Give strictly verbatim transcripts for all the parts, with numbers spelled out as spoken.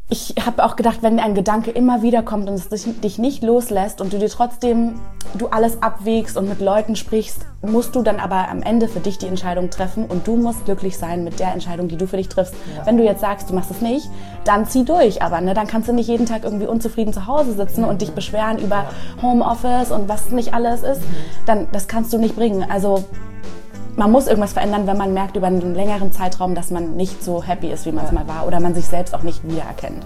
ich habe auch gedacht, wenn ein Gedanke immer wieder kommt und es dich, dich nicht loslässt und du dir trotzdem, du alles abwägst und mit Leuten sprichst, musst du dann aber am Ende für dich die Entscheidung treffen und du musst glücklich sein mit der Entscheidung, die du für dich triffst. Ja. Wenn du jetzt sagst, du machst es nicht, dann zieh durch, aber ne, dann kannst du nicht jeden Tag irgendwie unzufrieden zu Hause sitzen mhm. und dich beschweren über Homeoffice und was nicht alles ist. Mhm. Dann, das kannst du nicht bringen. Also man muss irgendwas verändern, wenn man merkt über einen längeren Zeitraum, dass man nicht so happy ist, wie man es mal war oder man sich selbst auch nicht wiedererkennt.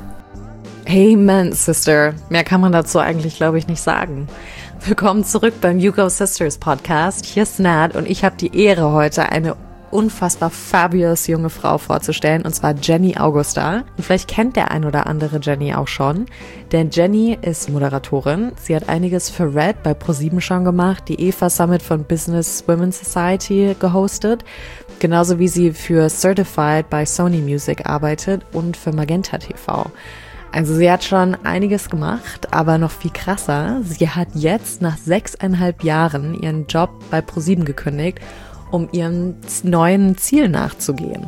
Amen, Sister. Mehr kann man dazu eigentlich, glaube ich, nicht sagen. Willkommen zurück beim You Go Sisters Podcast. Hier ist Nat und ich habe die Ehre, heute eine unfassbar fabulous junge Frau vorzustellen, und zwar Jenny Augusta. Und vielleicht kennt der ein oder andere Jenny auch schon, denn Jenny ist Moderatorin. Sie hat einiges für Red bei ProSieben schon gemacht, die Eva Summit von Business Women's Society gehostet, genauso wie sie für Certified bei Sony Music arbeitet und für Magenta T V. Also sie hat schon einiges gemacht, aber noch viel krasser, sie hat jetzt nach sechseinhalb Jahren ihren Job bei ProSieben gekündigt, um ihrem neuen Ziel nachzugehen.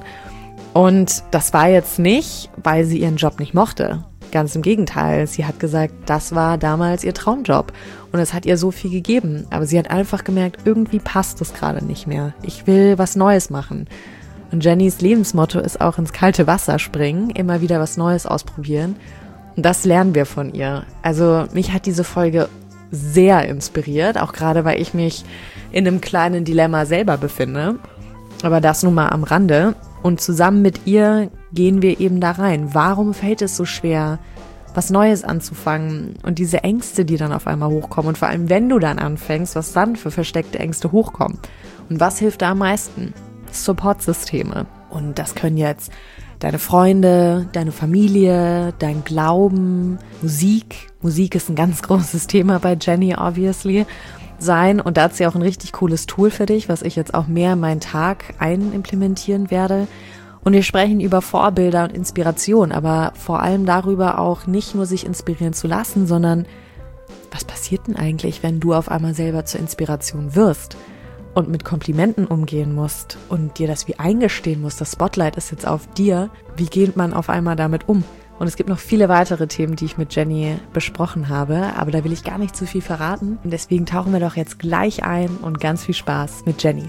Und das war jetzt nicht, weil sie ihren Job nicht mochte. Ganz im Gegenteil, sie hat gesagt, das war damals ihr Traumjob und es hat ihr so viel gegeben. Aber sie hat einfach gemerkt, irgendwie passt es gerade nicht mehr. Ich will was Neues machen. Und Jennys Lebensmotto ist auch ins kalte Wasser springen, immer wieder was Neues ausprobieren. Und das lernen wir von ihr. Also mich hat diese Folge sehr inspiriert, auch gerade weil ich mich in einem kleinen Dilemma selber befinde. Aber das nun mal am Rande. Und zusammen mit ihr gehen wir eben da rein. Warum fällt es so schwer, was Neues anzufangen? Und diese Ängste, die dann auf einmal hochkommen. Und vor allem, wenn du dann anfängst, was dann für versteckte Ängste hochkommen. Und was hilft da am meisten? Supportsysteme. Und das können jetzt deine Freunde, deine Familie, dein Glauben, Musik. Musik ist ein ganz großes Thema bei Jenny, obviously. Sein. Und da hat sie auch ein richtig cooles Tool für dich, was ich jetzt auch mehr in meinen Tag einimplementieren werde. Und wir sprechen über Vorbilder und Inspiration, aber vor allem darüber auch nicht nur sich inspirieren zu lassen, sondern was passiert denn eigentlich, wenn du auf einmal selber zur Inspiration wirst und mit Komplimenten umgehen musst und dir das wie eingestehen musst, das Spotlight ist jetzt auf dir, wie geht man auf einmal damit um? Und es gibt noch viele weitere Themen, die ich mit Jenny besprochen habe, aber da will ich gar nicht zu viel verraten. Und deswegen tauchen wir doch jetzt gleich ein und ganz viel Spaß mit Jenny.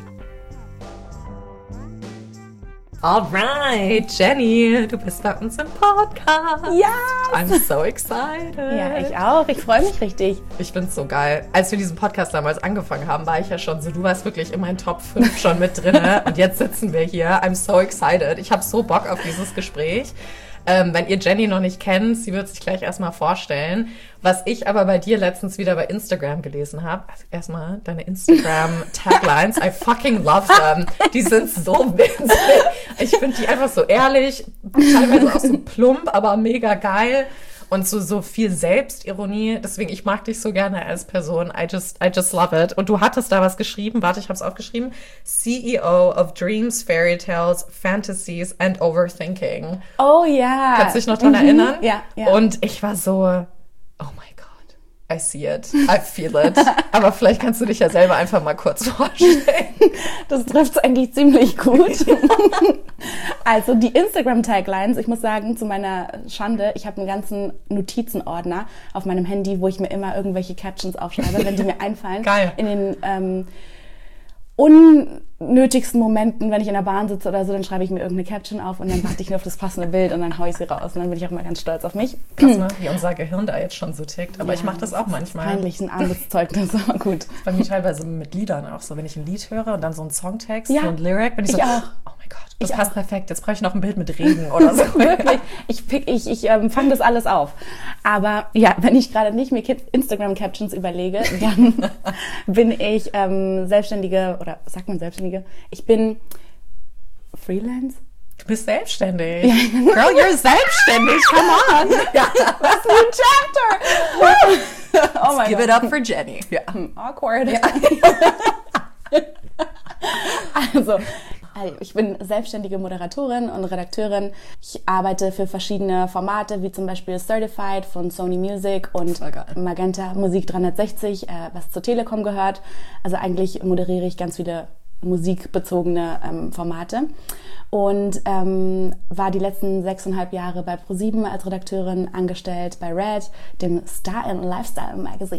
Alright, Jenny, du bist bei uns im Podcast. Ja! I'm so excited. Ja, ich auch. Ich freue mich richtig. Ich find's so geil. Als wir diesen Podcast damals angefangen haben, war ich ja schon so, du warst wirklich in meinen Top fünf schon mit drin. Und jetzt sitzen wir hier. I'm so excited. Ich habe so Bock auf dieses Gespräch. Ähm, wenn ihr Jenny noch nicht kennt, sie wird sich gleich erstmal vorstellen. Was ich aber bei dir letztens wieder bei Instagram gelesen habe, also erstmal deine Instagram-Taglines, I fucking love them. Die sind so witzig. Ich finde die einfach so ehrlich, teilweise auch so plump, aber mega geil. Und so, so viel Selbstironie. Deswegen, ich mag dich so gerne als Person. I just, I just love it. Und du hattest da was geschrieben. Warte, ich habe es aufgeschrieben. C E O of Dreams, Fairy Tales, Fantasies and Overthinking. Oh ja. Kannst du dich noch dran mhm. erinnern? Ja, ja. Und ich war so, oh my God. I see it. I feel it. Aber vielleicht kannst du dich ja selber einfach mal kurz vorstellen. Das trifft es eigentlich ziemlich gut. Also die Instagram-Taglines, ich muss sagen, zu meiner Schande, ich habe einen ganzen Notizenordner auf meinem Handy, wo ich mir immer irgendwelche Captions aufschreibe, wenn die mir einfallen. Geil. In den ähm, unnötigsten Momenten, wenn ich in der Bahn sitze oder so, dann schreibe ich mir irgendeine Caption auf und dann warte ich nur auf das passende Bild und dann haue ich sie raus. Und dann bin ich auch immer ganz stolz auf mich. Krass, ne? Wie unser Gehirn da jetzt schon so tickt. Aber ja, ich mache das auch manchmal. Peinlich, ein Arbeitszeugnis, aber gut. Bei mir teilweise mit Liedern auch so. Wenn ich ein Lied höre und dann so einen Songtext, ja, so ein Lyric, bin ich, ich so, auch. oh mein Gott, das ich passt auch. perfekt. Jetzt brauche ich noch ein Bild mit Regen oder so. Wirklich, ich, ich, ich ähm, fange das alles auf. Aber ja, wenn ich gerade nicht mir Instagram-Captions überlege, dann bin ich ähm, Selbstständige, oder sagt man Selbstständige? Ich bin Freelance. Du bist selbstständig. Ja. Girl, you're selbstständig. Come on. Ja. Was für ein Chapter. Oh mein Give Gott. it up for Jenny. Ja. Awkward. Ja. Also, also, ich bin selbstständige Moderatorin und Redakteurin. Ich arbeite für verschiedene Formate, wie zum Beispiel Certified von Sony Music und Magenta Musik dreihundertsechzig, äh, was zur Telekom gehört. Also eigentlich moderiere ich ganz viele musikbezogene ähm, Formate. Und ähm, war die letzten sechseinhalb Jahre bei ProSieben als Redakteurin angestellt, bei Red, dem Star and Lifestyle Magazine.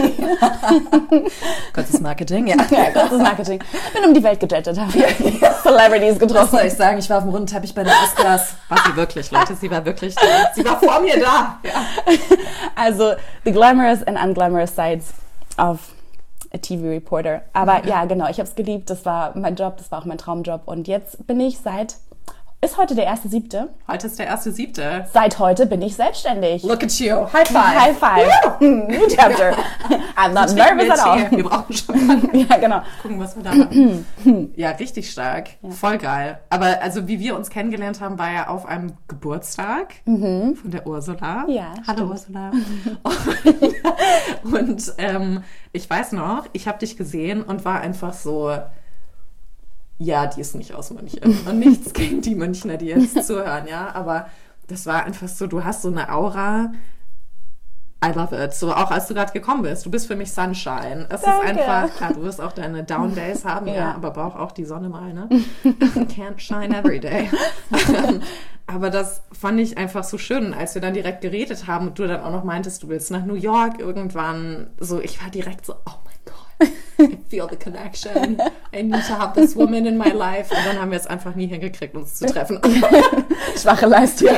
Kurzes Marketing, ja. Ja, kurzes Marketing. Bin um die Welt gejettet, habe Celebrities getroffen. Was soll ich sagen? Ich war auf dem runden Teppich bei den Oscars. War sie wirklich, Leute? Sie war wirklich da. Sie war vor mir da. Ja. Also, the glamorous and unglamorous sides of a T V-Reporter. Aber ja, genau, ich habe es geliebt. Das war mein Job, das war auch mein Traumjob. Und jetzt bin ich seit, ist heute der erste Siebte? Heute ist der erste Siebte. Seit heute bin ich selbstständig. Look at you. High five. High five. New chapter. I'm not nervous at all. Wir brauchen schon. Ja, genau. Gucken, was wir da machen. Ja, richtig stark. Ja. Voll geil. Aber also, wie wir uns kennengelernt haben, war ja auf einem Geburtstag mhm. von der Ursula. Ja, hallo stimmt. Ursula. Und, und ähm, ich weiß noch, ich habe dich gesehen und war einfach so, ja, die ist nicht aus München. Und nichts gegen die Münchner, die jetzt zuhören, ja. Aber das war einfach so, du hast so eine Aura. I love it. So auch als du gerade gekommen bist. Du bist für mich Sunshine. Es Danke. ist einfach, klar, du wirst auch deine Down Days haben, ja, ja, aber brauch auch die Sonne mal, ne? Can't shine every day. Aber das fand ich einfach so schön, als wir dann direkt geredet haben und du dann auch noch meintest, du willst nach New York irgendwann. So, ich war direkt so, oh mein Gott, I feel the connection. I need to have this woman in my life. Und dann haben wir es einfach nie hingekriegt, uns zu treffen. Schwache Leistung.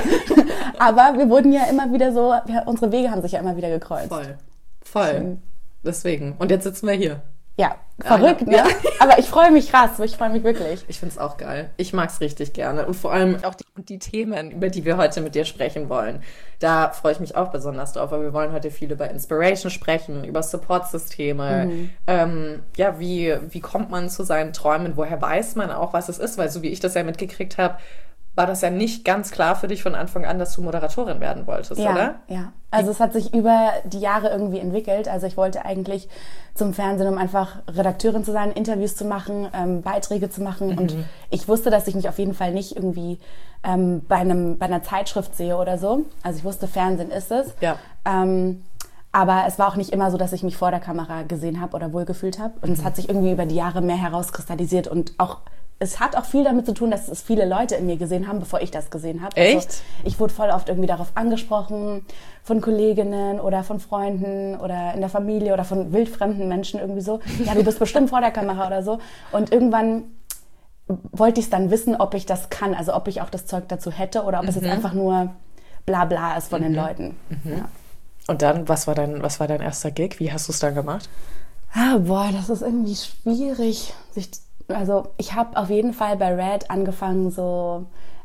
Aber wir wurden ja immer wieder so, wir, unsere Wege haben sich ja immer wieder gekreuzt. Voll. Voll. Deswegen. Und jetzt sitzen wir hier. Ja, verrückt, ja, ne? Ja. Aber ich freue mich krass, ich freue mich wirklich. Ich finde es auch geil. Ich mag es richtig gerne. Und vor allem auch die, die Themen, über die wir heute mit dir sprechen wollen. Da freue ich mich auch besonders drauf, weil wir wollen heute viel über Inspiration sprechen, über Support-Systeme. Mhm. Ähm, ja, wie, wie kommt man zu seinen Träumen? Woher weiß man auch, was es ist? Weil so wie ich das ja mitgekriegt habe, war das ja nicht ganz klar für dich von Anfang an, dass du Moderatorin werden wolltest, ja, oder? Ja, also es hat sich über die Jahre irgendwie entwickelt. Also ich wollte eigentlich zum Fernsehen, um einfach Redakteurin zu sein, Interviews zu machen, ähm, Beiträge zu machen. Mhm. Und ich wusste, dass ich mich auf jeden Fall nicht irgendwie ähm, bei, einem, bei einer Zeitschrift sehe oder so. Also ich wusste, Fernsehen ist es. Ja. Ähm, aber es war auch nicht immer so, dass ich mich vor der Kamera gesehen habe oder wohlgefühlt habe. Und mhm. es hat sich irgendwie über die Jahre mehr herauskristallisiert und auch es hat auch viel damit zu tun, dass es viele Leute in mir gesehen haben, bevor ich das gesehen habe. Echt? Also ich wurde voll oft irgendwie darauf angesprochen, von Kolleginnen oder von Freunden oder in der Familie oder von wildfremden Menschen irgendwie so. Ja, du bist bestimmt vor der Kamera oder so. Und irgendwann wollte ich es dann wissen, ob ich das kann, also ob ich auch das Zeug dazu hätte oder ob mhm. es jetzt einfach nur bla bla ist von mhm. den Leuten. Mhm. Ja. Und dann, was war dein, was war dein erster Gig? Wie hast du es dann gemacht? Ah, boah, das ist irgendwie schwierig, sich Also ich habe auf jeden Fall bei Red angefangen, so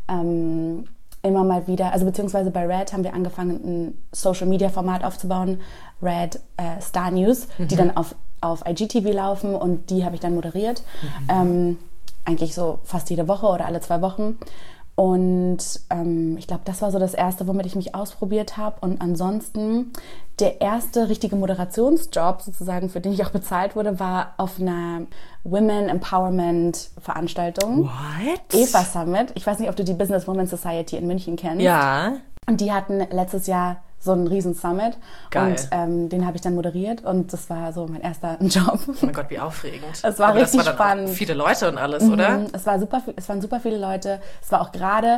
ähm, immer mal wieder, also beziehungsweise bei Red haben wir angefangen, ein Social-Media-Format aufzubauen, Red äh, Star News, mhm. die dann auf, auf I G T V laufen und die habe ich dann moderiert. Mhm. Ähm, eigentlich so fast jede Woche oder alle zwei Wochen. Und ähm, ich glaube, das war so das Erste, womit ich mich ausprobiert habe. Und ansonsten der erste richtige Moderationsjob sozusagen, für den ich auch bezahlt wurde, war auf einer Women Empowerment Veranstaltung. What? Eva Summit. Ich weiß nicht, ob du die Business Women Society in München kennst. Ja. Und die hatten letztes Jahr so einen riesen Summit. Geil. Und ähm, den habe ich dann moderiert und das war so mein erster Job. Oh mein Gott, wie aufregend. Es war Aber richtig das war dann spannend. Auch viele Leute und alles, mhm. oder? Es war super, es waren super viele Leute. Es war auch gerade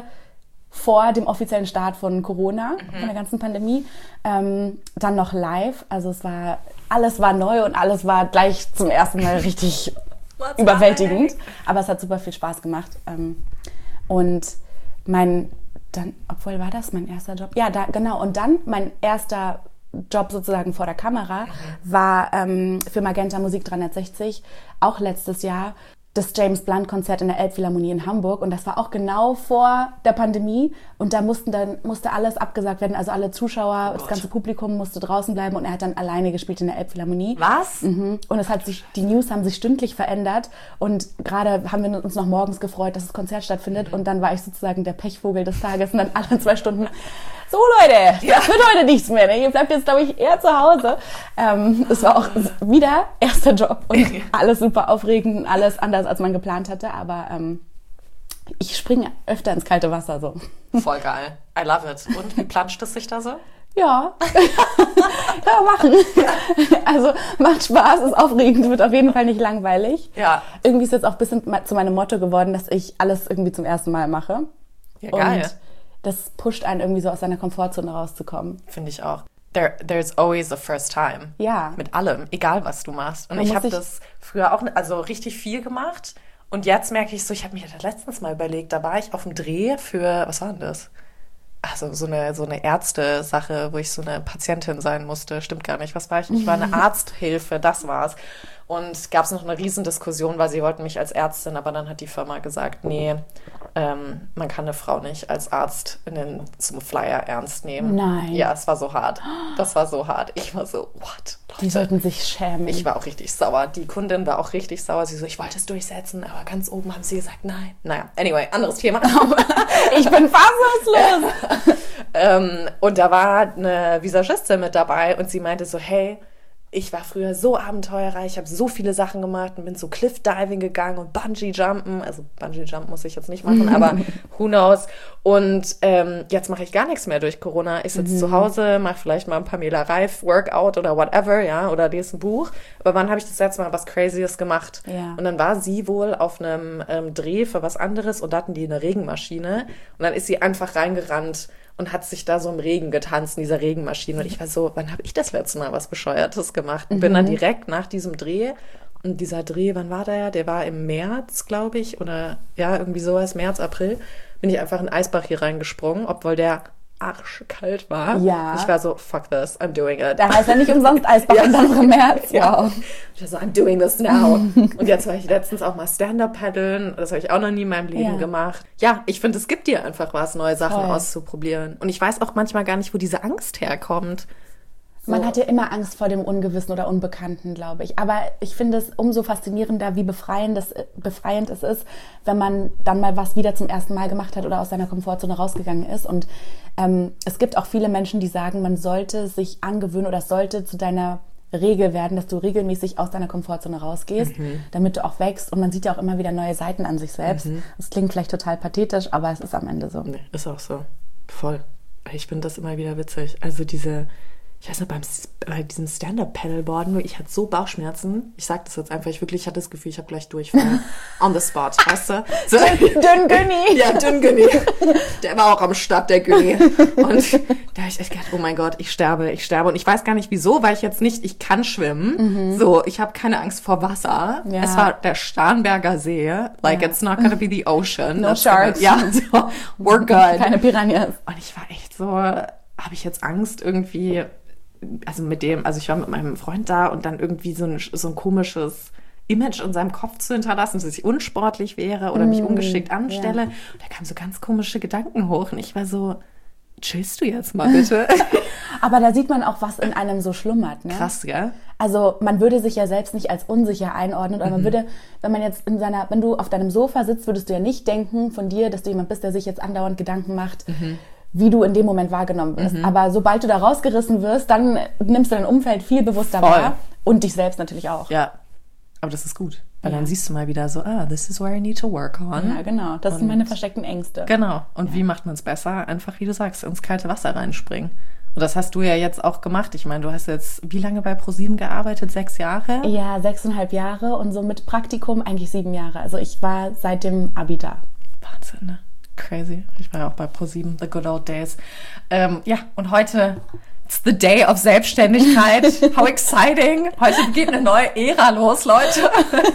vor dem offiziellen Start von Corona, mhm. von der ganzen Pandemie. Ähm, dann noch live. Also es war, alles war neu und alles war gleich zum ersten Mal richtig überwältigend. Aber es hat super viel Spaß gemacht. Ähm, und mein Dann, obwohl, war das mein erster Job? Ja, da, genau. Und dann mein erster Job sozusagen vor der Kamera mhm. war ähm, für Magenta Musik dreihundertsechzig, auch letztes Jahr, das James Blunt Konzert in der Elbphilharmonie in Hamburg. Und das war auch genau vor der Pandemie. Und da mussten dann, musste alles abgesagt werden. Also alle Zuschauer, oh das ganze Publikum musste draußen bleiben. Und er hat dann alleine gespielt in der Elbphilharmonie. Was? Mhm. Und es hat sich, die News haben sich stündlich verändert. Und gerade haben wir uns noch morgens gefreut, dass das Konzert stattfindet. Mhm. Und dann war ich sozusagen der Pechvogel des Tages. Und dann alle zwei Stunden, so Leute, ja. das wird heute nichts mehr. Ne? Ihr bleibt jetzt, glaube ich, eher zu Hause. Ähm, es war auch wieder erster Job. Und alles super aufregend und alles anders, als man geplant hatte. Aber ähm, Ich springe öfter ins kalte Wasser so. Voll geil. I love it. Und wie planscht es sich da so? Ja. ja, machen. Also macht Spaß, ist aufregend, wird auf jeden Fall nicht langweilig. Ja. Irgendwie ist jetzt auch ein bisschen zu meinem Motto geworden, dass ich alles irgendwie zum ersten Mal mache. Ja, geil. Und das pusht einen irgendwie so aus seiner Komfortzone rauszukommen. Finde ich auch. There, there's always a first time. Ja. Mit allem, egal was du machst. Und Man ich muss habe sich- das früher auch also richtig viel gemacht. Und jetzt merke ich so, ich habe mir das letztens mal überlegt, da war ich auf dem Dreh für, was war denn das? Also so eine, so eine Ärzte-Sache, wo ich so eine Patientin sein musste. Stimmt gar nicht. Was war ich? Ich war eine Arzthilfe, das war's. Und gab es noch eine Riesendiskussion, weil sie wollten mich als Ärztin, aber dann hat die Firma gesagt, nee, ähm, man kann eine Frau nicht als Arzt in den, zum Flyer ernst nehmen. Nein. Ja, es war so hart. Das war so hart. Ich war so, what? Die sollten sich schämen. Ich war auch richtig sauer. Die Kundin war auch richtig sauer. Sie so, ich wollte es durchsetzen, aber ganz oben haben sie gesagt, nein. Naja, anyway, anderes Thema. ich bin fassungslos. ähm, und da war eine Visagistin mit dabei und sie meinte so, hey, ich war früher so abenteuerreich, ich habe so viele Sachen gemacht und bin so Cliff-Diving gegangen und Bungee-Jumpen. Also Bungee-Jump muss ich jetzt nicht machen, aber who knows. Und ähm, jetzt mache ich gar nichts mehr durch Corona. Ich sitze mhm. zu Hause, mache vielleicht mal ein Pamela Reif-Workout oder whatever, ja, oder lese ein Buch. Aber wann habe ich das letzte Mal was Crazyes gemacht? Ja. Und dann war sie wohl auf einem ähm, Dreh für was anderes und da hatten die eine Regenmaschine. Und dann ist sie einfach reingerannt und hat sich da so im Regen getanzt in dieser Regenmaschine. Und ich war so, wann habe ich das letzte Mal was Bescheuertes gemacht? Und bin dann direkt nach diesem Dreh, und dieser Dreh, wann war der? Der war im März, glaube ich, oder ja, irgendwie sowas, März, April, bin ich einfach in den Eisbach hier reingesprungen, obwohl der arschkalt war. Ja. Ich war so, fuck this, I'm doing it. Da heißt ja nicht umsonst Eisbach und dann im März. Ja. Wow. Ich war so, I'm doing this now. Und jetzt war ich letztens auch mal Stand-Up-Paddeln. Das habe ich auch noch nie in meinem Leben Ja. gemacht. Ja, ich finde, es gibt dir einfach was, neue Sachen Voll. auszuprobieren. Und ich weiß auch manchmal gar nicht, wo diese Angst herkommt. So. Man hat ja immer Angst vor dem Ungewissen oder Unbekannten, glaube ich. Aber ich finde es umso faszinierender, wie befreiend, das, befreiend es ist, wenn man dann mal was wieder zum ersten Mal gemacht hat oder aus seiner Komfortzone rausgegangen ist. Und ähm, es gibt auch viele Menschen, die sagen, man sollte sich angewöhnen oder es sollte zu deiner Regel werden, dass du regelmäßig aus deiner Komfortzone rausgehst, mhm. damit du auch wächst. Und man sieht ja auch immer wieder neue Seiten an sich selbst. Mhm. Das klingt vielleicht total pathetisch, aber es ist am Ende so. Nee, ist auch so. Voll. Ich finde das immer wieder witzig. Also diese... Ich weiß noch, beim, bei diesem Stand-Up-Paddleboarden, ich hatte so Bauchschmerzen. Ich sag das jetzt einfach, ich wirklich hatte das Gefühl, ich habe gleich Durchfall. On the spot, weißt du? So. Dünn Günni. Ja, Dünn Günni. Der war auch am Start, der Günni. Und da habe ich echt gedacht, oh mein Gott, ich sterbe, ich sterbe. Und ich weiß gar nicht wieso, weil ich jetzt nicht, ich kann schwimmen. Mhm. So, ich habe keine Angst vor Wasser. Ja. Es war der Starnberger See. Like, ja. It's not gonna be the ocean. No sharks. Ja, so, we're good. Keine Piranhas. Und ich war echt so, habe ich jetzt Angst irgendwie... Also mit dem, also ich war mit meinem Freund da und dann irgendwie so ein, so ein komisches Image in seinem Kopf zu hinterlassen, dass ich unsportlich wäre oder mich ungeschickt anstelle. Ja. Und da kamen so ganz komische Gedanken hoch und ich war so, chillst du jetzt mal bitte? Aber da sieht man auch, was in einem so schlummert, ne? Krass, ja? Also man würde sich ja selbst nicht als unsicher einordnen oder mhm. man würde, wenn man jetzt in seiner, wenn du auf deinem Sofa sitzt, würdest du ja nicht denken von dir, dass du jemand bist, der sich jetzt andauernd Gedanken macht, mhm. wie du in dem Moment wahrgenommen wirst. Mhm. Aber sobald du da rausgerissen wirst, dann nimmst du dein Umfeld viel bewusster Voll. wahr und dich selbst natürlich auch. Ja, aber das ist gut. Weil ja. dann siehst du mal wieder so, ah, this is where I need to work on. Ja, genau. Das und sind meine versteckten Ängste. Genau. Und ja. wie macht man es besser? Einfach, wie du sagst, ins kalte Wasser reinspringen. Und das hast du ja jetzt auch gemacht. Ich meine, du hast jetzt wie lange bei ProSieben gearbeitet? Sechs Jahre? Ja, sechseinhalb Jahre und so mit Praktikum eigentlich sieben Jahre. Also ich war seit dem Abi da. Wahnsinn, ne? Crazy. Ich war ja auch bei ProSieben, the good old days. Ähm, ja, und heute, it's the day of Selbstständigkeit. How exciting. Heute geht eine neue Ära los, Leute.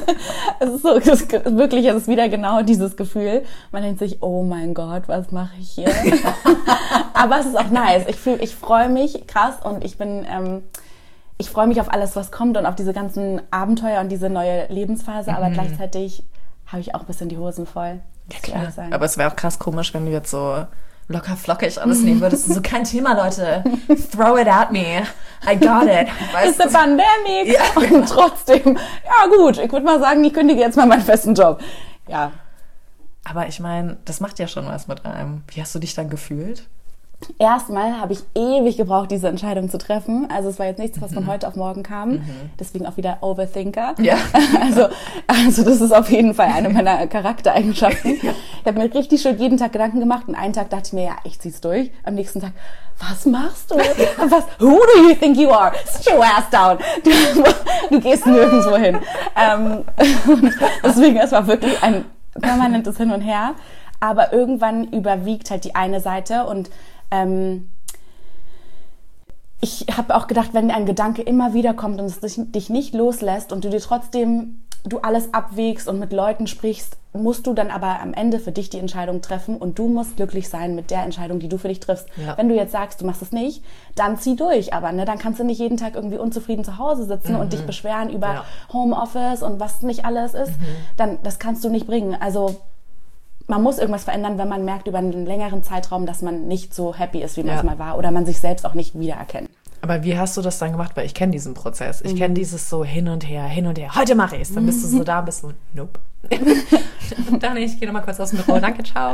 Es ist so, es ist wirklich, es ist wieder genau dieses Gefühl. Man denkt sich, oh mein Gott, was mache ich hier? Aber es ist auch nice. Ich fühl, ich freue mich krass und ich bin, ähm, ich freue mich auf alles, was kommt und auf diese ganzen Abenteuer und diese neue Lebensphase. Mhm. Aber gleichzeitig habe ich auch ein bisschen die Hosen voll. Ja, klar. Aber es wäre auch krass komisch, wenn du jetzt so locker flockig alles nehmen würdest. So, kein Thema, Leute. Throw it at me. I got it. Weißt It's a pandemic. Ja, genau. Und trotzdem, ja gut, ich würde mal sagen, ich kündige jetzt mal meinen festen Job. Ja. Aber ich meine, das macht ja schon was mit einem. Wie hast du dich dann gefühlt? Erstmal habe ich ewig gebraucht, diese Entscheidung zu treffen. Also es war jetzt nichts, was von Mhm. heute auf morgen kam. Mhm. Deswegen auch wieder Overthinker. Ja. Also, also das ist auf jeden Fall eine meiner Charaktereigenschaften. Ich habe mir richtig schön jeden Tag Gedanken gemacht und einen Tag dachte ich mir, ja, ich zieh's durch. Am nächsten Tag, was machst du? Was? Who do you think you are? Sit your ass down. Du, du gehst nirgendwo hin. Ähm, und deswegen, es war wirklich ein permanentes Hin und Her. Aber irgendwann überwiegt halt die eine Seite und ähm, ich habe auch gedacht, wenn ein Gedanke immer wieder kommt und es dich, dich nicht loslässt und du dir trotzdem, du alles abwägst und mit Leuten sprichst, musst du dann aber am Ende für dich die Entscheidung treffen und du musst glücklich sein mit der Entscheidung, die du für dich triffst. Ja. Wenn du jetzt sagst, du machst es nicht, dann zieh durch. Aber ne, dann kannst du nicht jeden Tag irgendwie unzufrieden zu Hause sitzen mhm. und dich beschweren über ja. Homeoffice und was nicht alles ist. Mhm. Dann, das kannst du nicht bringen. Also man muss irgendwas verändern, wenn man merkt über einen längeren Zeitraum, dass man nicht so happy ist, wie man es ja. mal war oder man sich selbst auch nicht wiedererkennt. Aber wie hast du das dann gemacht? Weil ich kenne diesen Prozess. Ich mhm. kenne dieses so hin und her, hin und her. Heute mache ich es. Dann bist du so da, bist so, nope. Dann ich gehe nochmal kurz aus dem Büro. Danke, ciao.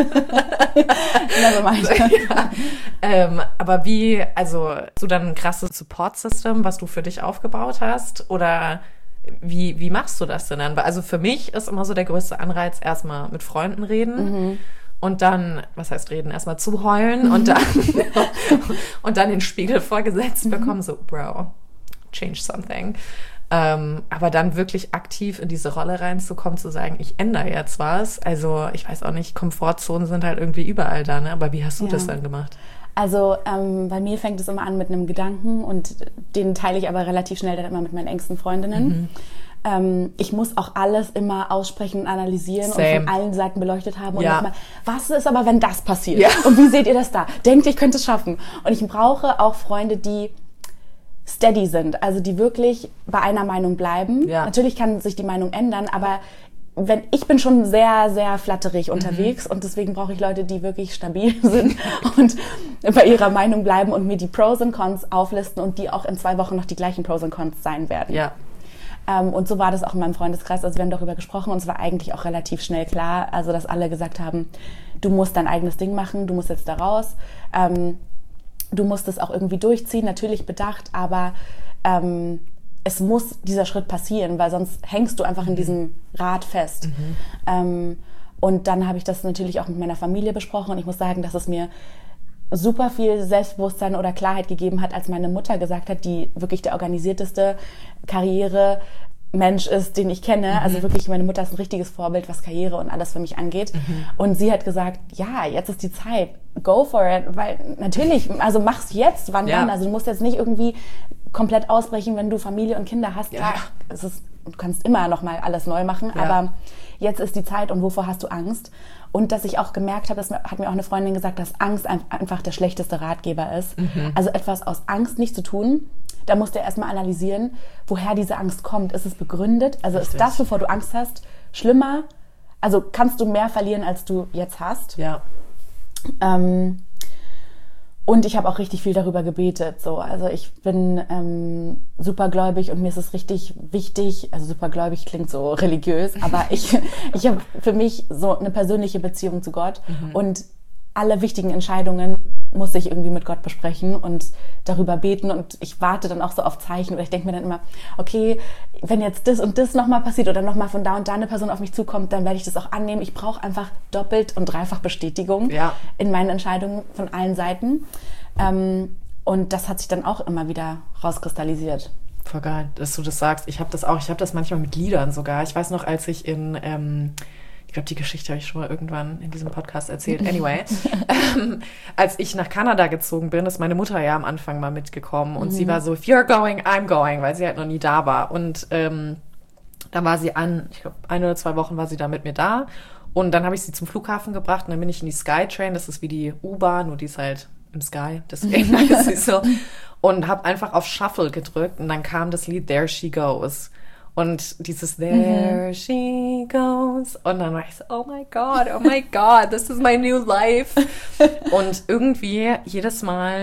Never mind. Ja. Ähm, aber wie, also, hast du dann ein krasses Support-System, was du für dich aufgebaut hast? Oder wie, wie machst du das denn dann? Also für mich ist immer so der größte Anreiz, erstmal mit Freunden reden. Mhm. Und dann, was heißt reden, erstmal zuheulen und dann und dann den Spiegel vorgesetzt mhm. bekommen, so, Bro, change something. Ähm, aber dann wirklich aktiv in diese Rolle reinzukommen, zu sagen, ich ändere jetzt was. Also ich weiß auch nicht, Komfortzonen sind halt irgendwie überall da, ne? Aber wie hast du ja. das dann gemacht? Also ähm, bei mir fängt es immer an mit einem Gedanken und den teile ich aber relativ schnell dann immer mit meinen engsten Freundinnen. Mhm. Ähm, ich muss auch alles immer aussprechen und analysieren Same. und von allen Seiten beleuchtet haben. Und ja. immer, was ist aber, wenn das passiert? Ja. Und wie seht ihr das da? Denkt ihr, ich könnte es schaffen? Und ich brauche auch Freunde, die steady sind, also die wirklich bei einer Meinung bleiben. Ja. Natürlich kann sich die Meinung ändern, aber wenn ich bin schon sehr, sehr flatterig unterwegs mhm. und deswegen brauche ich Leute, die wirklich stabil sind und bei ihrer Meinung bleiben und mir die Pros und Cons auflisten und die auch in zwei Wochen noch die gleichen Pros und Cons sein werden. Ja. Ähm, und so war das auch in meinem Freundeskreis. Also wir haben darüber gesprochen und es war eigentlich auch relativ schnell klar, also dass alle gesagt haben, du musst dein eigenes Ding machen, du musst jetzt da raus. Ähm, du musst es auch irgendwie durchziehen, natürlich bedacht, aber ähm, es muss dieser Schritt passieren, weil sonst hängst du einfach in diesem Rad fest. Mhm. Ähm, und dann habe ich das natürlich auch mit meiner Familie besprochen und ich muss sagen, dass es mir super viel Selbstbewusstsein oder Klarheit gegeben hat, als meine Mutter gesagt hat, die wirklich der organisierteste Karriere-Mensch ist, den ich kenne. Mhm. Also wirklich, meine Mutter ist ein richtiges Vorbild, was Karriere und alles für mich angeht. Mhm. Und sie hat gesagt, ja, jetzt ist die Zeit, go for it, weil natürlich, also mach's jetzt, wann ja. dann? Also du musst jetzt nicht irgendwie komplett ausbrechen, wenn du Familie und Kinder hast. Ja. Ja, es ist, du kannst immer noch mal alles neu machen, ja. aber jetzt ist die Zeit und wovor hast du Angst? Und dass ich auch gemerkt habe, das hat mir auch eine Freundin gesagt, dass Angst einfach der schlechteste Ratgeber ist. Mhm. Also etwas aus Angst nicht zu tun, da musst du erstmal analysieren, woher diese Angst kommt. Ist es begründet? Also Richtig. Ist das, wovor du Angst hast, schlimmer? Also kannst du mehr verlieren, als du jetzt hast? Ja. Ähm, Und ich habe auch richtig viel darüber gebetet. So. Also ich bin ähm, supergläubig und mir ist es richtig wichtig, also supergläubig klingt so religiös, aber ich, ich habe für mich so eine persönliche Beziehung zu Gott mhm. und alle wichtigen Entscheidungen muss ich irgendwie mit Gott besprechen und darüber beten und ich warte dann auch so auf Zeichen oder ich denke mir dann immer, okay, wenn jetzt das und das nochmal passiert oder nochmal von da und da eine Person auf mich zukommt, dann werde ich das auch annehmen. Ich brauche einfach doppelt und dreifach Bestätigung ja. in meinen Entscheidungen von allen Seiten. Ähm, und das hat sich dann auch immer wieder rauskristallisiert. Voll geil, dass du das sagst. Ich habe das auch, ich habe das manchmal mit Liedern sogar. Ich weiß noch, als ich in... Ähm Ich glaube, die Geschichte habe ich schon mal irgendwann in diesem Podcast erzählt. Anyway, ähm, als ich nach Kanada gezogen bin, ist meine Mutter ja am Anfang mal mitgekommen. Und mhm. sie war so, if you're going, I'm going, weil sie halt noch nie da war. Und ähm, dann war sie an, ich glaube, ein oder zwei Wochen war sie da mit mir da. Und dann habe ich sie zum Flughafen gebracht und dann bin ich in die Skytrain. Das ist wie die U-Bahn, nur die ist halt im Sky. Deswegen ist sie so. Und habe einfach auf Shuffle gedrückt und dann kam das Lied There She Goes. Und dieses There mhm. she goes. Und dann war ich so, oh my God, oh my God, this is my new life. Und irgendwie jedes Mal,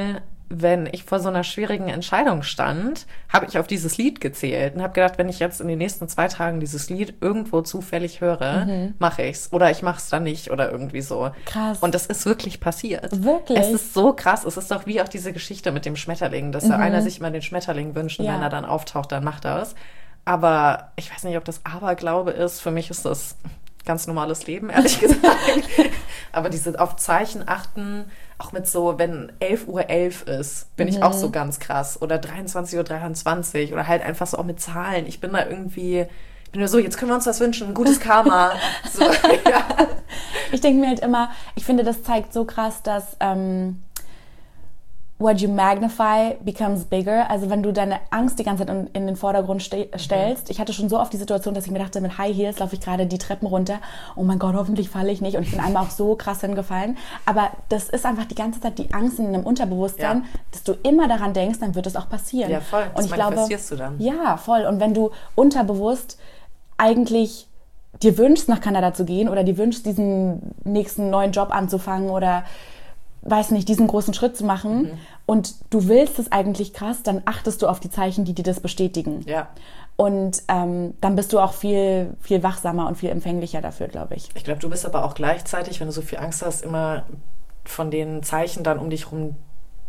wenn ich vor so einer schwierigen Entscheidung stand, habe ich auf dieses Lied gezählt und habe gedacht, wenn ich jetzt in den nächsten zwei Tagen dieses Lied irgendwo zufällig höre, mhm. mache ich's. Oder ich mache es dann nicht oder irgendwie so. Krass. Und das ist wirklich passiert. Wirklich? Es ist so krass. Es ist doch wie auch diese Geschichte mit dem Schmetterling, dass mhm. einer sich immer den Schmetterling wünscht und ja. wenn er dann auftaucht, dann macht er es. Aber ich weiß nicht, ob das Aberglaube ist. Für mich ist das ganz normales Leben, ehrlich gesagt. Aber diese auf Zeichen achten, auch mit so, wenn elf Uhr elf ist, bin mhm. ich auch so ganz krass. Oder dreiundzwanzig Uhr dreiundzwanzig oder halt einfach so auch mit Zahlen. Ich bin da irgendwie, ich bin nur so, jetzt können wir uns das wünschen, ein gutes Karma. So, ja. Ich denke mir halt immer, ich finde, das zeigt so krass, dass ähm, what you magnify becomes bigger. Also wenn du deine Angst die ganze Zeit in, in den Vordergrund ste- stellst. Ich hatte schon so oft die Situation, dass ich mir dachte, mit High Heels laufe ich gerade die Treppen runter. Oh mein Gott, hoffentlich falle ich nicht. Und ich bin einmal auch so krass hingefallen. Aber das ist einfach die ganze Zeit die Angst in einem Unterbewusstsein, ja. dass du immer daran denkst, dann wird es auch passieren. Ja, voll. Das und ich manifestierst glaube, du dann. Ja, voll. Und wenn du unterbewusst eigentlich dir wünschst, nach Kanada zu gehen oder dir wünschst, diesen nächsten neuen Job anzufangen oder weiß nicht, diesen großen Schritt zu machen mhm. und du willst es eigentlich krass, dann achtest du auf die Zeichen, die dir das bestätigen. Ja. Und ähm, dann bist du auch viel, viel wachsamer und viel empfänglicher dafür, glaube ich. Ich glaube, du bist aber auch gleichzeitig, wenn du so viel Angst hast, immer von den Zeichen dann um dich rum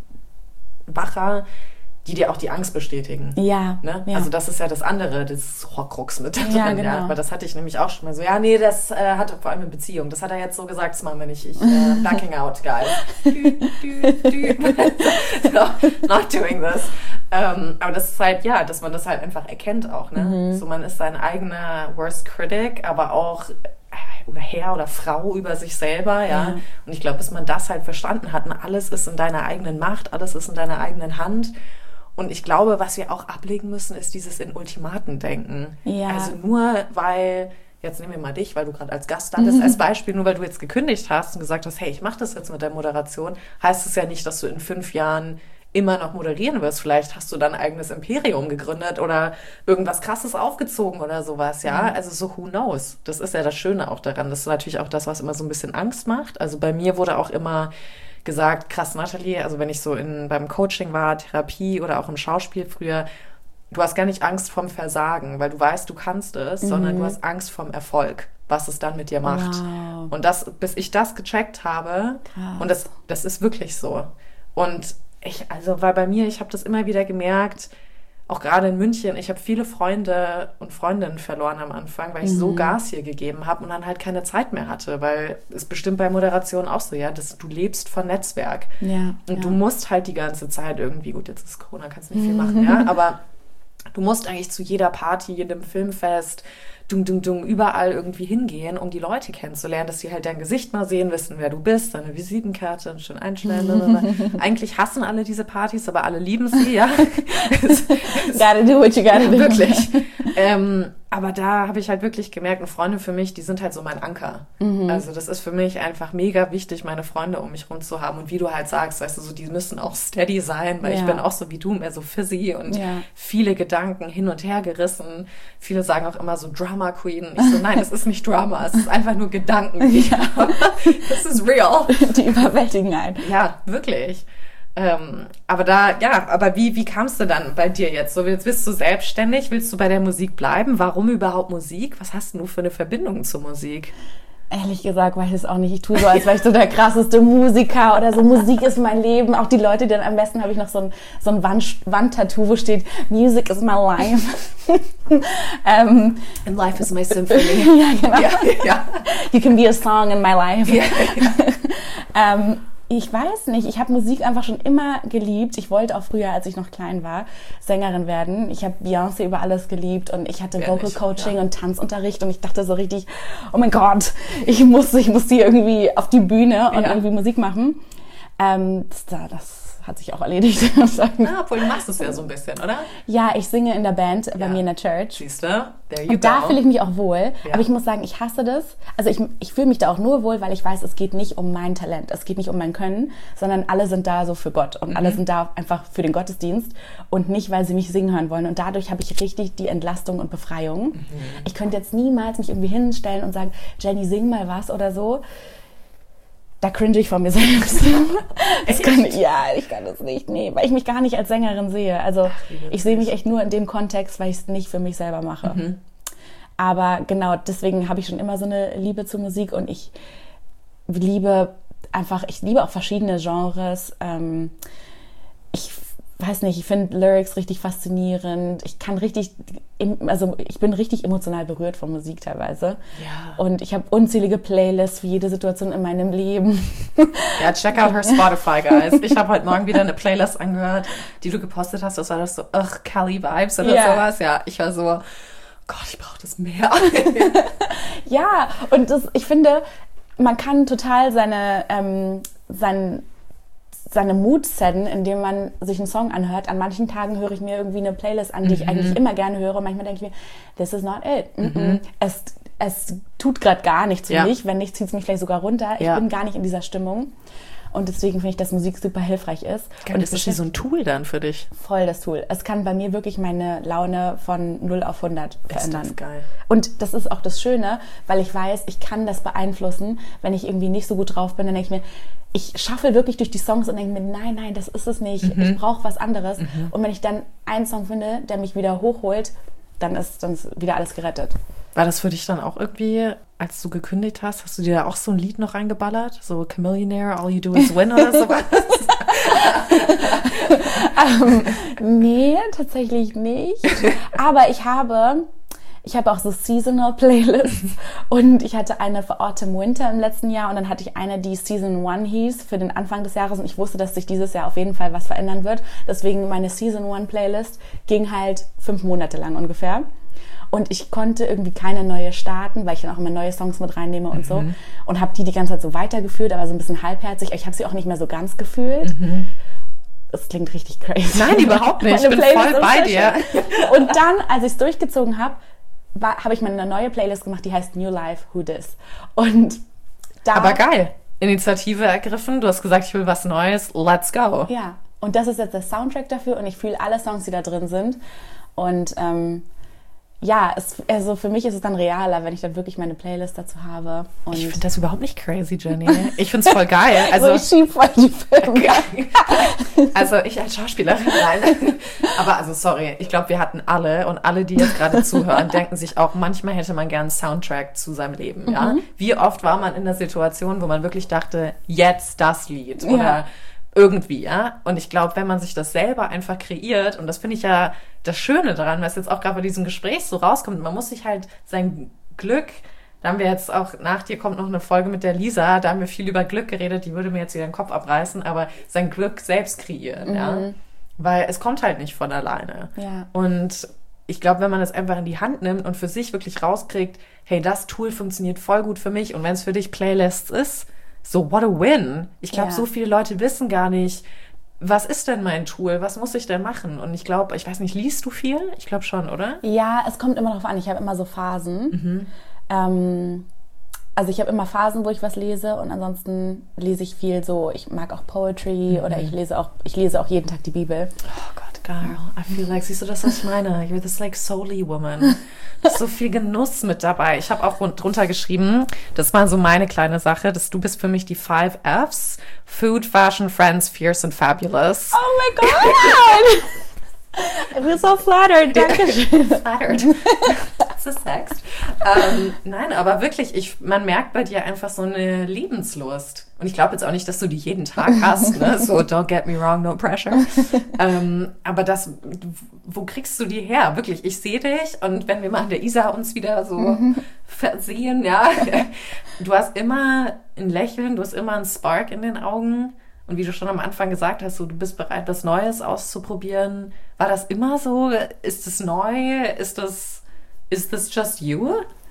wacher, die dir auch die Angst bestätigen. Ja, ne? ja. Also das ist ja das andere, das Horcrux mit drin. Ja, genau. Ja, aber das hatte ich nämlich auch schon mal so, ja, nee, das äh, hat vor allem in Beziehung. Das hat er jetzt so gesagt, das machen wir nicht. Ich, äh, backing out, guys. dü, dü, dü. So, not doing this. Ähm, aber das ist halt, ja, dass man das halt einfach erkennt auch, ne? Mhm. So, man ist sein eigener Worst Critic, aber auch oder Herr oder Frau über sich selber, ja. ja. Und ich glaube, bis man das halt verstanden hat, und alles ist in deiner eigenen Macht, alles ist in deiner eigenen Hand. Und ich glaube, was wir auch ablegen müssen, ist dieses in Ultimaten denken. Ja. Also nur weil, jetzt nehmen wir mal dich, weil du gerade als Gast da bist, als Beispiel, nur weil du jetzt gekündigt hast und gesagt hast, hey, ich mache das jetzt mit der Moderation, heißt es ja nicht, dass du in fünf Jahren immer noch moderieren wirst. Vielleicht hast du dann ein eigenes Imperium gegründet oder irgendwas Krasses aufgezogen oder sowas, ja. Mhm. Also so who knows. Das ist ja das Schöne auch daran. Das ist natürlich auch das, was immer so ein bisschen Angst macht. Also bei mir wurde auch immer gesagt, krass, Nathalie, also wenn ich so in beim Coaching war, Therapie oder auch im Schauspiel früher, du hast gar nicht Angst vom Versagen, weil du weißt, du kannst es, mhm. sondern du hast Angst vom Erfolg, was es dann mit dir macht. Wow. Und das, bis ich das gecheckt habe, krass. Und das, das ist wirklich so. Und ich, also, weil bei mir, ich habe das immer wieder gemerkt, auch gerade in München, ich habe viele Freunde und Freundinnen verloren am Anfang, weil ich mhm. so Gas hier gegeben habe und dann halt keine Zeit mehr hatte, weil es bestimmt bei Moderation auch so, ja, dass du lebst von Netzwerk. Ja, und ja. du musst halt die ganze Zeit irgendwie, gut, jetzt ist Corona, kannst nicht viel machen, ja, aber du musst eigentlich zu jeder Party, jedem Filmfest, dung, dung, dung, überall irgendwie hingehen, um die Leute kennenzulernen, dass sie halt dein Gesicht mal sehen, wissen, wer du bist, deine Visitenkarte, schön einstellen. Eigentlich hassen alle diese Partys, aber alle lieben sie, ja. Gotta do what you gotta do. Wirklich. ähm, aber da habe ich halt wirklich gemerkt, eine Freundin für mich, die sind halt so mein Anker. Mhm. Also das ist für mich einfach mega wichtig, meine Freunde um mich rum zu haben. Und wie du halt sagst, weißt du, so, die müssen auch steady sein, weil ja. ich bin auch so wie du, mehr so fizzy und ja. viele Gedanken hin und her gerissen. Viele sagen auch immer so Drama Queen. Und ich so, nein, es ist nicht Drama, es ist einfach nur Gedanken. Ja. Das ist real. Die überwältigen einen. Ja, wirklich. Ähm, aber da, ja, aber wie, wie kamst du dann bei dir jetzt? So, jetzt bist du selbstständig, willst du bei der Musik bleiben? Warum überhaupt Musik? Was hast du für eine Verbindung zur Musik? Ehrlich gesagt, weiß ich es auch nicht. Ich tue so, als wäre ich so der krasseste Musiker oder so. Musik ist mein Leben. Auch die Leute, die dann am besten habe ich noch so ein, so ein Wand, Wandtattoo, wo steht, Music is my life. ähm, And life is my symphony. Ja, genau. Ja, ja. You can be a song in my life. Ja, ja. ähm, Ich weiß nicht, ich habe Musik einfach schon immer geliebt. Ich wollte auch früher, als ich noch klein war, Sängerin werden. Ich habe Beyoncé über alles geliebt und ich hatte Vocal Coaching ja. und Tanzunterricht und ich dachte so richtig, oh mein Gott, ich muss, ich muss hier irgendwie auf die Bühne und ja. irgendwie Musik machen. Ähm, das, das hat sich auch erledigt. Ah, obwohl du machst es ja so ein bisschen, oder? Ja, ich singe in der Band bei ja. mir in der Church. Siehst du? There you und da go. fühle ich mich auch wohl. Ja. Aber ich muss sagen, ich hasse das. Also ich, ich fühle mich da auch nur wohl, weil ich weiß, es geht nicht um mein Talent. Es geht nicht um mein Können, sondern alle sind da so für Gott. Und mhm. alle sind da einfach für den Gottesdienst und nicht, weil sie mich singen hören wollen. Und dadurch habe ich richtig die Entlastung und Befreiung. Mhm. Ich könnte jetzt niemals mich irgendwie hinstellen und sagen, Jenny, sing mal was oder so. da cringe ich vor mir selbst. Das kann, ja, ich kann das nicht, nee, weil ich mich gar nicht als Sängerin sehe. Also ich sehe mich echt nur in dem Kontext, weil ich es nicht für mich selber mache. Mhm. Aber genau, deswegen habe ich schon immer so eine Liebe zur Musik und ich liebe einfach, ich liebe auch verschiedene Genres. Ähm, ich weiß nicht, ich finde Lyrics richtig faszinierend. Ich kann richtig, also ich bin richtig emotional berührt von Musik teilweise. Ja. Und ich habe unzählige Playlists für jede Situation in meinem Leben. Ja, check out her Spotify, guys. Ich habe heute Morgen wieder eine Playlist angehört, die du gepostet hast. Das war das so, ugh, Cali Vibes oder yeah. sowas. Ja, ich war so, Gott, ich brauche das mehr. Ja, und das, ich finde, man kann total seine, ähm, sein, seine Mood setten, indem man sich einen Song anhört. An manchen Tagen höre ich mir irgendwie eine Playlist an, die ich mhm. eigentlich immer gerne höre. Und manchmal denke ich mir, this is not it. Mhm. Es, es tut gerade gar nichts für ja. mich. Wenn nicht, zieht es mich vielleicht sogar runter. Ich ja. bin gar nicht in dieser Stimmung. Und deswegen finde ich, dass Musik super hilfreich ist. Okay, und das ist wie so ein Tool dann für dich. Voll das Tool. Es kann bei mir wirklich meine Laune von null auf hundert verändern. Ist das geil. Und das ist auch das Schöne, weil ich weiß, ich kann das beeinflussen. Wenn ich irgendwie nicht so gut drauf bin, dann denke ich mir, ich schaffel wirklich durch die Songs und denke mir, nein, nein, das ist es nicht. Mhm. Ich brauche was anderes. Mhm. Und wenn ich dann einen Song finde, der mich wieder hochholt, dann ist, dann ist wieder alles gerettet. War das für dich dann auch irgendwie, als du gekündigt hast, hast du dir da auch so ein Lied noch reingeballert? So Chamillionaire, All You Do Is Win oder sowas? um, nee, tatsächlich nicht. Aber ich habe... Ich habe auch so Seasonal Playlists und ich hatte eine für Autumn Winter im letzten Jahr und dann hatte ich eine, die Season One hieß für den Anfang des Jahres und ich wusste, dass sich dieses Jahr auf jeden Fall was verändern wird. Deswegen meine Season One Playlist ging halt fünf Monate lang ungefähr und ich konnte irgendwie keine neue starten, weil ich dann auch immer neue Songs mit reinnehme und mhm. so und habe die die ganze Zeit so weitergeführt, aber so ein bisschen halbherzig. Ich habe sie auch nicht mehr so ganz gefühlt. Mhm. Das klingt richtig crazy. Nein, überhaupt nicht. Ich bin voll bei dir. Und dann, als ich es durchgezogen habe, habe ich mir eine neue Playlist gemacht, die heißt New Life, Who Dis. Und da... Aber geil. Initiative ergriffen. Du hast gesagt, ich will was Neues. Let's go. Ja. Und das ist jetzt der Soundtrack dafür und ich fühle alle Songs, die da drin sind. Und ähm, ja, es, also für mich ist es dann realer, wenn ich dann wirklich meine Playlist dazu habe. Und ich finde das überhaupt nicht crazy, Jenny. Ich finde es voll geil. Also, ich schieb voll die Filme. Also ich als Schauspielerin, nein. Aber also sorry, ich glaube, wir hatten alle und alle, die jetzt gerade zuhören, denken sich auch, manchmal hätte man gern einen Soundtrack zu seinem Leben. Ja? Mhm. Wie oft war man in der Situation, wo man wirklich dachte, jetzt das Lied oder ja. irgendwie, ja. Und ich glaube, wenn man sich das selber einfach kreiert, und das finde ich ja das Schöne daran, was jetzt auch gerade bei diesem Gespräch so rauskommt, man muss sich halt sein Glück, da haben wir jetzt auch, nach dir kommt noch eine Folge mit der Lisa, da haben wir viel über Glück geredet, die würde mir jetzt wieder den Kopf abreißen, aber sein Glück selbst kreieren, mhm. ja. Weil es kommt halt nicht von alleine. Ja. Und ich glaube, wenn man das einfach in die Hand nimmt und für sich wirklich rauskriegt, hey, das Tool funktioniert voll gut für mich und wenn es für dich Playlists ist, so what a win. Ich glaube, ja. so viele Leute wissen gar nicht, was ist denn mein Tool? Was muss ich denn machen? Und ich glaube, ich weiß nicht, liest du viel? Ich glaube schon, oder? Ja, es kommt immer darauf an. Ich habe immer so Phasen. Mhm. Ähm, also ich habe immer Phasen, wo ich was lese und ansonsten lese ich viel so, ich mag auch Poetry mhm. oder ich lese auch, ich lese auch jeden Tag die Bibel. Oh Gott, girl, I feel like, siehst du das, was ich meine? You're this like soul-y woman. Da ist so viel Genuss mit dabei. Ich habe auch drunter geschrieben, das war so meine kleine Sache, dass du bist für mich die Five Fs. Food, Fashion, Friends, Fierce and Fabulous. Oh my God! I feel so flattered. Dankeschön. Flattered. That's a sext. Ähm, nein, aber wirklich, ich, man merkt bei dir einfach so eine Lebenslust. Und ich glaube jetzt auch nicht, dass du die jeden Tag hast, ne? So, don't get me wrong, no pressure. ähm, aber das, wo kriegst du die her? Wirklich, ich sehe dich und wenn wir mal an der Isa uns wieder so versehen, ja, du hast immer ein Lächeln, du hast immer einen Spark in den Augen. Und wie du schon am Anfang gesagt hast, so, du bist bereit, was Neues auszuprobieren. War das immer so? Ist das neu? Ist das, is this just you?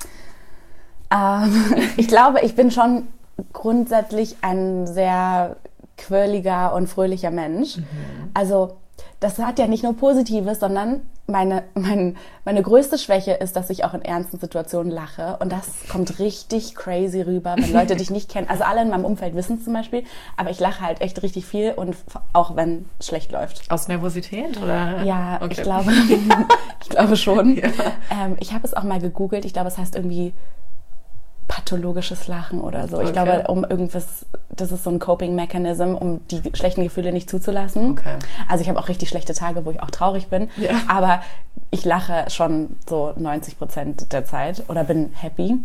Ähm, ich glaube, ich bin schon grundsätzlich ein sehr quirliger und fröhlicher Mensch. Mhm. Also das hat ja nicht nur Positives, sondern meine, mein, meine größte Schwäche ist, dass ich auch in ernsten Situationen lache. Und das kommt richtig crazy rüber, wenn Leute dich nicht kennen. Also alle in meinem Umfeld wissen es zum Beispiel, aber ich lache halt echt richtig viel und auch wenn es schlecht läuft. Aus Nervosität, oder? Ja, okay. ich glaube, ich glaube schon. Ja. Ähm, ich habe es auch mal gegoogelt. Ich glaube, es heißt irgendwie pathologisches Lachen oder so. Okay. Ich glaube, um irgendwas, das ist so ein Coping-Mechanism, um die schlechten Gefühle nicht zuzulassen. Okay. Also ich habe auch richtig schlechte Tage, wo ich auch traurig bin, Ja. aber ich lache schon so neunzig Prozent der Zeit oder bin happy.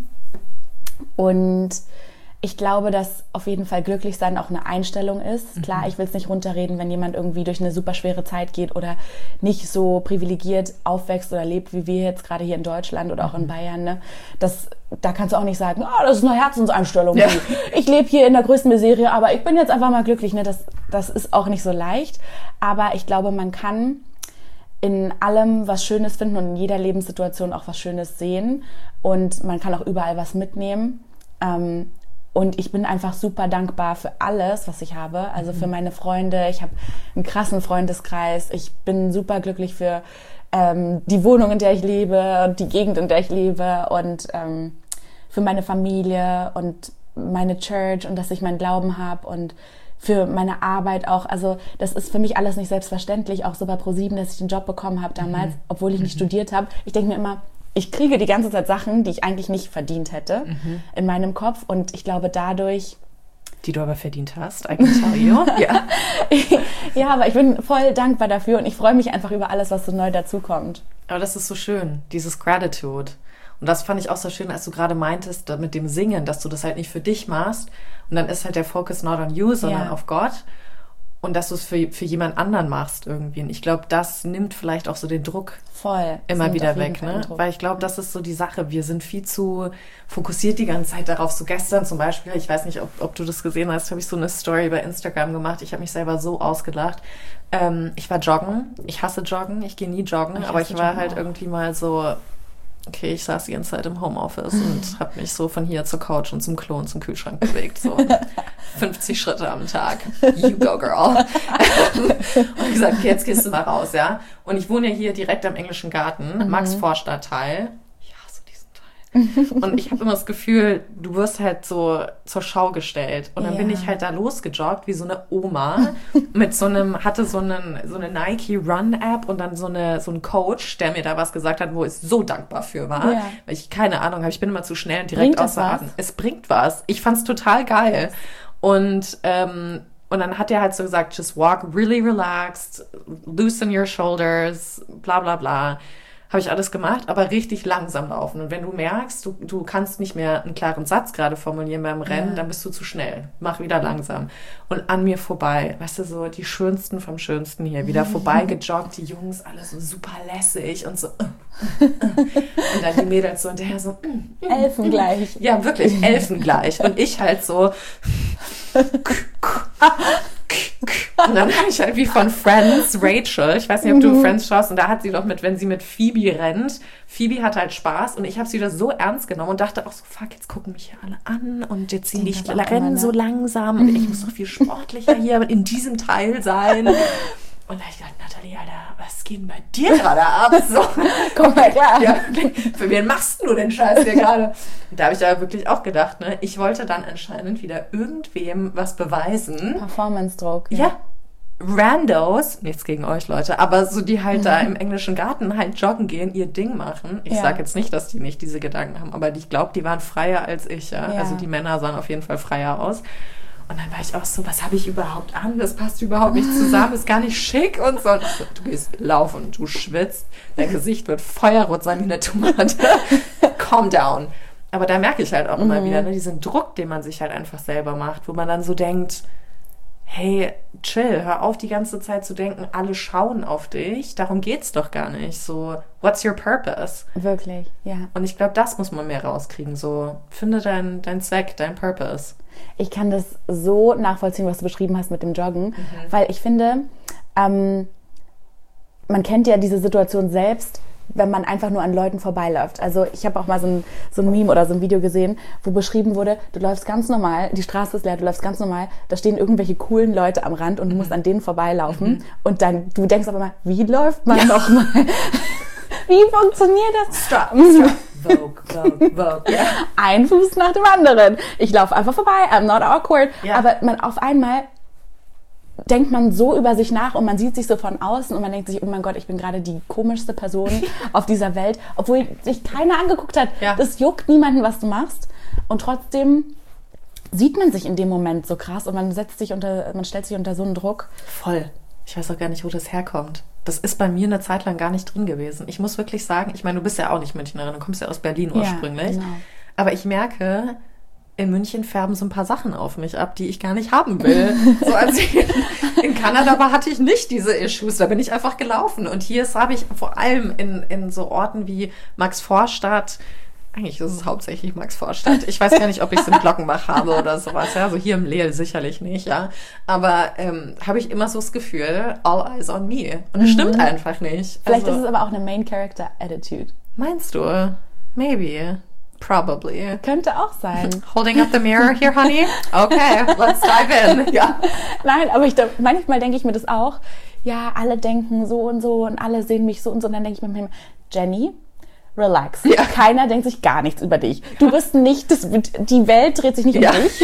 Und ich glaube, dass auf jeden Fall glücklich sein auch eine Einstellung ist. Mhm. Klar, ich will es nicht runterreden, wenn jemand irgendwie durch eine super schwere Zeit geht oder nicht so privilegiert aufwächst oder lebt, wie wir jetzt gerade hier in Deutschland oder auch in Bayern. Ne? Das, da kannst du auch nicht sagen, oh, das ist eine Herzenseinstellung. Ja. Ich lebe hier in der größten Miserie, aber ich bin jetzt einfach mal glücklich. Ne? Das, das ist auch nicht so leicht. Aber ich glaube, man kann in allem was Schönes finden und in jeder Lebenssituation auch was Schönes sehen. Und man kann auch überall was mitnehmen. Ähm, Und ich bin einfach super dankbar für alles, was ich habe. Also für meine Freunde. Ich habe einen krassen Freundeskreis. Ich bin super glücklich für ähm, die Wohnung, in der ich lebe und die Gegend, in der ich lebe. Und ähm, für meine Familie und meine Church und dass ich meinen Glauben habe. Und für meine Arbeit auch. Also das ist für mich alles nicht selbstverständlich. Auch so bei ProSieben, dass ich den Job bekommen habe damals, mhm. obwohl ich nicht mhm. studiert habe. Ich denke mir immer, ich kriege die ganze Zeit Sachen, die ich eigentlich nicht verdient hätte mhm. in meinem Kopf. Und ich glaube dadurch... Die du aber verdient hast, I can tell you. Ja. Ja, aber ich bin voll dankbar dafür und ich freue mich einfach über alles, was so neu dazukommt. Aber das ist so schön, dieses Gratitude. Und das fand ich auch so schön, als du gerade meintest, mit dem Singen, dass du das halt nicht für dich machst. Und dann ist halt der Focus not on you, sondern ja. auf Gott. Und dass du es für, für jemand anderen machst irgendwie. Und ich glaube, das nimmt vielleicht auch so den Druck Voll. immer wieder weg. Ne? Weil ich glaube, das ist so die Sache. Wir sind viel zu fokussiert die ganze Zeit darauf. So gestern zum Beispiel, ich weiß nicht, ob, ob du das gesehen hast, habe ich so eine Story bei Instagram gemacht. Ich habe mich selber so ausgelacht. Ähm, ich war joggen. Ich hasse joggen. Ich gehe nie joggen. Ich aber ich war halt auch. irgendwie mal so... Okay, ich saß die ganze Zeit im Homeoffice und habe mich so von hier zur Couch und zum Klo und zum Kühlschrank bewegt. So fünfzig Schritte am Tag. You go, girl. Und gesagt, okay, jetzt gehst du mal raus, ja. Und ich wohne ja hier direkt am Englischen Garten, mhm. Max-Vorstadt-Teil. Ich hasse diesen Teil. Und ich habe immer das Gefühl, du wirst halt so zur Schau gestellt. Und dann ja. bin ich halt da losgejoggt, wie so eine Oma, mit so einem, hatte so, einen, so eine Nike Run-App und dann so, eine, so ein Coach, der mir da was gesagt hat, wo ich so dankbar für war. Ja. Weil ich keine Ahnung habe, ich bin immer zu schnell und direkt außer Atem. Es bringt was. Ich fand's total geil. Und, ähm, und dann hat er halt so gesagt, just walk really relaxed, loosen your shoulders, bla bla bla. Habe ich alles gemacht, aber richtig langsam laufen. Und wenn du merkst, du, du kannst nicht mehr einen klaren Satz gerade formulieren beim Rennen, ja. dann bist du zu schnell. Mach wieder langsam. Und an mir vorbei, weißt du, so die Schönsten vom Schönsten hier, wieder vorbei gejoggt, die Jungs, alle so super lässig und so. Uh, uh, uh. Und dann die Mädels so hinterher so. Uh, uh, Elfengleich. Ja, wirklich, elfengleich. Und ich halt so. Und dann habe ich halt wie von Friends Rachel, ich weiß nicht, ob du mhm. Friends schaust, und da hat sie doch mit, wenn sie mit Phoebe rennt, Phoebe hat halt Spaß und ich habe sie wieder so ernst genommen und dachte auch so, fuck, jetzt gucken mich hier alle an und jetzt sind die rennen so langsam und ich muss doch viel sportlicher hier in diesem Teil sein. Und da habe ich gedacht, Nathalie, Alter, was geht denn bei dir gerade ab? So. Komm mal klar. Ja, für wen machst du den Scheiß hier gerade? Da habe ich da wirklich auch gedacht, ne? Ich wollte dann anscheinend wieder irgendwem was beweisen. Performance-Druck. Ja. ja. Randos, nichts gegen euch Leute, aber so die halt da im englischen Garten halt joggen gehen, ihr Ding machen. Ich ja. sage jetzt nicht, dass die nicht diese Gedanken haben, aber ich glaube, die waren freier als ich. Ja? Ja. Also die Männer sahen auf jeden Fall freier aus. Und dann war ich auch so, was habe ich überhaupt an? Das passt überhaupt nicht zusammen, ist gar nicht schick und so. Und so, du gehst laufen, du schwitzt, dein Gesicht wird feuerrot sein wie eine Tomate. Calm down. Aber da merke ich halt auch immer mhm. wieder, ne, diesen Druck, den man sich halt einfach selber macht, wo man dann so denkt, hey, chill, hör auf die ganze Zeit zu denken, alle schauen auf dich, darum geht's doch gar nicht. So, what's your purpose? Wirklich, ja. Und ich glaube, das muss man mehr rauskriegen. So, finde deinen dein Zweck, dein Purpose. Ich kann das so nachvollziehen, was du beschrieben hast mit dem Joggen, mhm. weil ich finde, ähm, man kennt ja diese Situation selbst, wenn man einfach nur an Leuten vorbeiläuft. Also ich habe auch mal so ein, so ein Meme oder so ein Video gesehen, wo beschrieben wurde, du läufst ganz normal, die Straße ist leer, du läufst ganz normal, da stehen irgendwelche coolen Leute am Rand und du musst an denen vorbeilaufen mhm. und dann, du denkst aber mal, wie läuft man ja. nochmal? Wie funktioniert das? Stop, stop. Vogue, Vogue, Vogue. Yeah. Ein Fuß nach dem anderen. Ich laufe einfach vorbei, I'm not awkward. Ja. Aber man auf einmal denkt man so über sich nach und man sieht sich so von außen und man denkt sich, oh mein Gott, ich bin gerade die komischste Person auf dieser Welt, obwohl sich keiner angeguckt hat. Ja. Das juckt niemanden, was du machst. Und trotzdem sieht man sich in dem Moment so krass und man setzt sich unter, man stellt sich unter so einen Druck. Voll. Ich weiß auch gar nicht, wo das herkommt. Das ist bei mir eine Zeit lang gar nicht drin gewesen. Ich muss wirklich sagen, ich meine, du bist ja auch nicht Münchnerin, du kommst ja aus Berlin ursprünglich. Ja, genau. Aber ich merke, in München färben so ein paar Sachen auf mich ab, die ich gar nicht haben will. So, als ich in Kanada war, hatte ich nicht diese Issues. Da bin ich einfach gelaufen. Und hier habe ich vor allem in, in so Orten wie Maxvorstadt, eigentlich ist es hauptsächlich Maxvorstadt. Ich weiß gar nicht, ob ich es in Glockenbach habe oder sowas. Ja, also hier im Leel sicherlich nicht, ja. Aber ähm, habe ich immer so das Gefühl, all eyes on me. Und das mhm. stimmt einfach nicht. Vielleicht also, ist es aber auch eine Main-Character-Attitude. Meinst du? Maybe. Probably. Könnte auch sein. Holding up the mirror here, honey? Okay, let's dive in. Ja. Nein, aber ich, manchmal denke ich mir das auch. Ja, alle denken so und so und alle sehen mich so und so. Und dann denke ich mir, Jenny, relax. Ja. Keiner denkt sich gar nichts über dich. Du bist nicht, das, die Welt dreht sich nicht um ja. dich.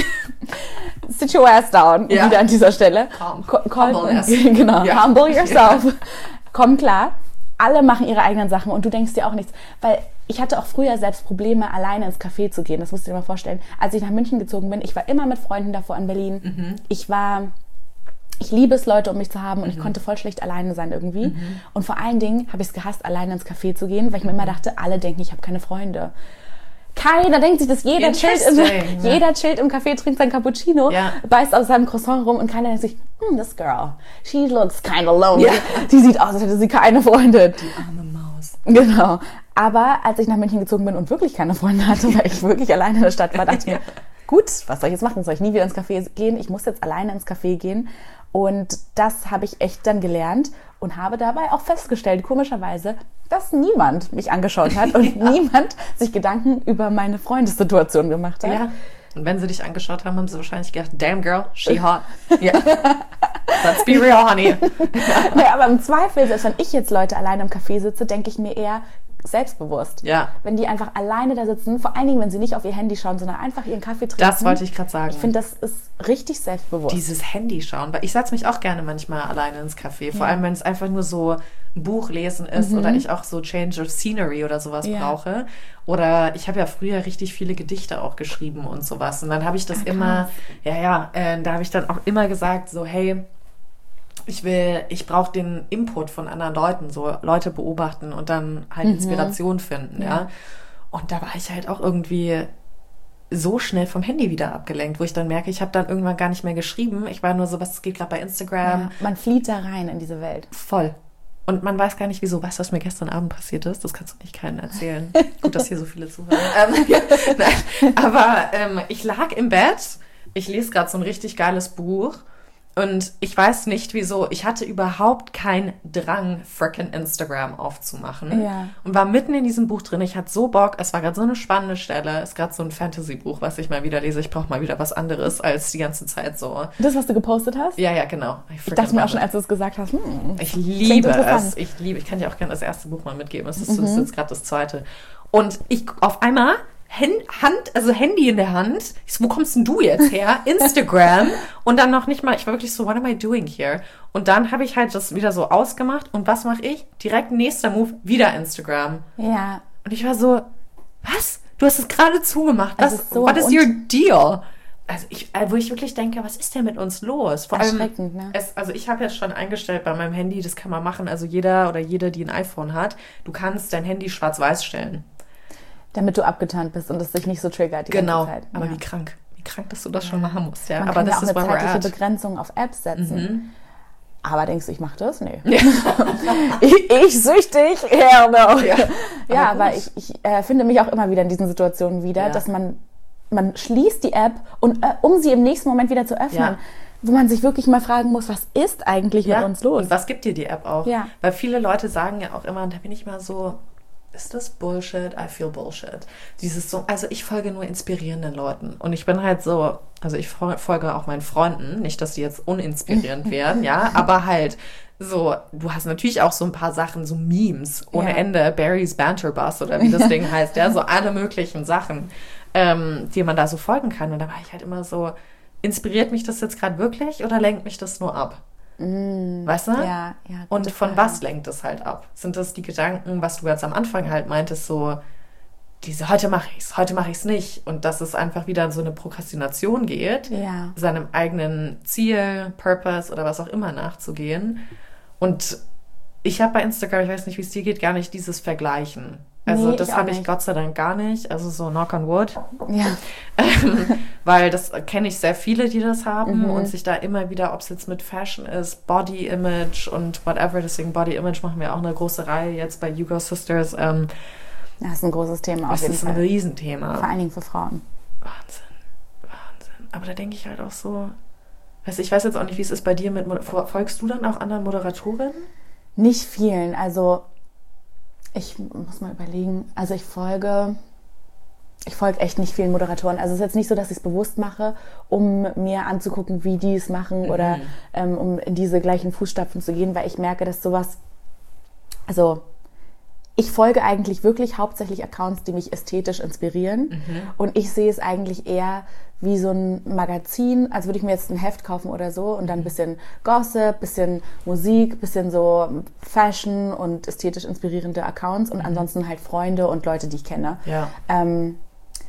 Sit your ass down. Ja. Wieder an dieser Stelle. Calm. Call, Humble genau. Ja. Humble yourself. Ja. Komm klar. Alle machen ihre eigenen Sachen und du denkst dir auch nichts. Weil ich hatte auch früher selbst Probleme, alleine ins Café zu gehen. Das musst du dir mal vorstellen. Als ich nach München gezogen bin, ich war immer mit Freunden davor in Berlin. Mhm. Ich war... Ich liebe es, Leute um mich zu haben und mhm. ich konnte voll schlecht alleine sein irgendwie. Mhm. Und vor allen Dingen habe ich es gehasst, alleine ins Café zu gehen, weil ich mir immer dachte, alle denken, ich habe keine Freunde. Keiner denkt sich das. Jeder chillt, im, ja. jeder chillt im Café, trinkt sein Cappuccino, ja. beißt aus seinem Croissant rum und keiner denkt sich, hm, this girl, she looks kind of lonely. Ja. Die sieht aus, als hätte sie keine Freunde. Die arme Maus. Genau. Aber als ich nach München gezogen bin und wirklich keine Freunde hatte, weil ich wirklich alleine in der Stadt war, dachte ich mir, gut, was soll ich jetzt machen? Soll ich nie wieder ins Café gehen? Ich muss jetzt alleine ins Café gehen. Und das habe ich echt dann gelernt und habe dabei auch festgestellt, komischerweise, dass niemand mich angeschaut hat und ja. niemand sich Gedanken über meine Freundessituation gemacht hat. Ja. Und wenn sie dich angeschaut haben, haben sie wahrscheinlich gedacht, damn girl, she hot. Ja. Let's be real, honey. Ja. Nee, aber im Zweifel, selbst wenn ich jetzt Leute alleine im Café sitze, denke ich mir eher, selbstbewusst. Ja. Wenn die einfach alleine da sitzen, vor allen Dingen, wenn sie nicht auf ihr Handy schauen, sondern einfach ihren Kaffee trinken. Das wollte ich gerade sagen. Ich finde, das ist richtig selbstbewusst. Dieses Handy schauen, weil ich setze mich auch gerne manchmal alleine ins Café, vor ja. allem, wenn es einfach nur so ein Buch lesen ist mhm. oder ich auch so Change of Scenery oder sowas ja. brauche. Oder ich habe ja früher richtig viele Gedichte auch geschrieben und sowas. Und dann habe ich das ah, immer, ja, ja, äh, da habe ich dann auch immer gesagt, so, hey, ich will, ich brauche den Input von anderen Leuten, so Leute beobachten und dann halt Inspiration mhm. finden, ja. ja. Und da war ich halt auch irgendwie so schnell vom Handy wieder abgelenkt, wo ich dann merke, ich habe dann irgendwann gar nicht mehr geschrieben. Ich war nur so, was geht gerade bei Instagram. Ja, man flieht da rein in diese Welt. Voll. Und man weiß gar nicht, wieso. Weißt du, was mir gestern Abend passiert ist? Das kannst du nicht keinen erzählen. Gut, dass hier so viele zuhören. ähm, ja, nein. Aber ähm, ich lag im Bett, ich lese gerade so ein richtig geiles Buch. Und ich weiß nicht, wieso. Ich hatte überhaupt keinen Drang, frickin' Instagram aufzumachen. Ja. Und war mitten in diesem Buch drin. Ich hatte so Bock. Es war gerade so eine spannende Stelle. Es ist gerade so ein Fantasy-Buch, was ich mal wieder lese. Ich brauche mal wieder was anderes als die ganze Zeit so. Das, was du gepostet hast? Ja, ja, genau. Ich, ich dachte mir auch schon, als du es gesagt hast. Hm, ich liebe es. Ich liebe. Ich kann dir auch gerne das erste Buch mal mitgeben. Es ist, mhm. ist jetzt gerade das zweite. Und ich auf einmal... Hand, also Handy in der Hand. Ich so, wo kommst denn du jetzt her? Instagram. Und dann noch nicht mal, ich war wirklich so, what am I doing here? Und dann habe ich halt das wieder so ausgemacht. Und was mache ich? Direkt nächster Move, wieder Instagram. Ja. Und ich war so, was? Du hast es gerade zugemacht. Was, ist so what is your deal? Also ich, wo ich wirklich denke, was ist denn mit uns los? Vor allem, ne? es, also ich habe jetzt schon eingestellt bei meinem Handy, das kann man machen. Also jeder oder jede, die ein iPhone hat, du kannst dein Handy schwarz-weiß stellen. Damit du abgetarnt bist und es dich nicht so triggert die genau. ganze Zeit. Aber ja. wie krank. Wie krank, dass du das schon machen musst. Ja. Man aber kann das ja auch ist eine zeitliche Begrenzung auf Apps setzen. Mhm. Aber denkst du, ich mache das? Nee. Ja. ich, ich süchtig? Hell no. Ja, ja aber, aber ich, ich äh, finde mich auch immer wieder in diesen Situationen wieder, ja. dass man, man schließt die App und äh, um sie im nächsten Moment wieder zu öffnen, ja. wo man sich wirklich mal fragen muss, was ist eigentlich ja. mit uns los? Und was gibt dir die App auch? Ja. Weil viele Leute sagen ja auch immer, und da bin ich mal so... Ist das Bullshit? I feel Bullshit. Dieses so, also ich folge nur inspirierenden Leuten. Und ich bin halt so, also ich folge auch meinen Freunden, nicht, dass die jetzt uninspirierend werden, ja, aber halt so, du hast natürlich auch so ein paar Sachen, so Memes ohne ja. Ende, Barry's Banter Bus oder wie das Ding heißt, ja, so alle möglichen Sachen, ähm, die man da so folgen kann. Und da war ich halt immer so, inspiriert mich das jetzt gerade wirklich oder lenkt mich das nur ab? Mm, weißt du? Ja, ja. Und von Frage. Was lenkt es halt ab? Sind das die Gedanken, was du jetzt am Anfang halt meintest, so, diese, heute mache ich es, heute mache ich es nicht. Und dass es einfach wieder in so eine Prokrastination geht, ja. seinem eigenen Ziel, Purpose oder was auch immer nachzugehen. Und ich habe bei Instagram, ich weiß nicht, wie es dir geht, gar nicht dieses Vergleichen. Also nee, das habe ich nicht. Gott sei Dank gar nicht. Also so knock on wood. Ja. Weil das kenne ich sehr viele, die das haben Mhm. und sich da immer wieder, ob es jetzt mit Fashion ist, Body Image und whatever, deswegen Body Image machen wir auch eine große Reihe jetzt bei YouGo Sisters. Ähm, Das ist ein großes Thema auf das jeden ist Fall. ein Riesenthema. Vor allen Dingen für Frauen. Wahnsinn, Wahnsinn. Aber da denke ich halt auch so, weißt, ich weiß jetzt auch nicht, wie es ist bei dir mit, folgst du dann auch anderen Moderatorinnen? Nicht vielen, also ich muss mal überlegen, also ich folge, ich folge echt nicht vielen Moderatoren. Also es ist jetzt nicht so, dass ich es bewusst mache, um mir anzugucken, wie die es machen mhm. oder ähm, um in diese gleichen Fußstapfen zu gehen, weil ich merke, dass sowas, also ich folge eigentlich wirklich hauptsächlich Accounts, die mich ästhetisch inspirieren mhm. und ich sehe es eigentlich eher wie so ein Magazin, als würde ich mir jetzt ein Heft kaufen oder so und dann ein bisschen Gossip, bisschen Musik, bisschen so Fashion und ästhetisch inspirierende Accounts und mhm. ansonsten halt Freunde und Leute, die ich kenne. Ja. Ähm,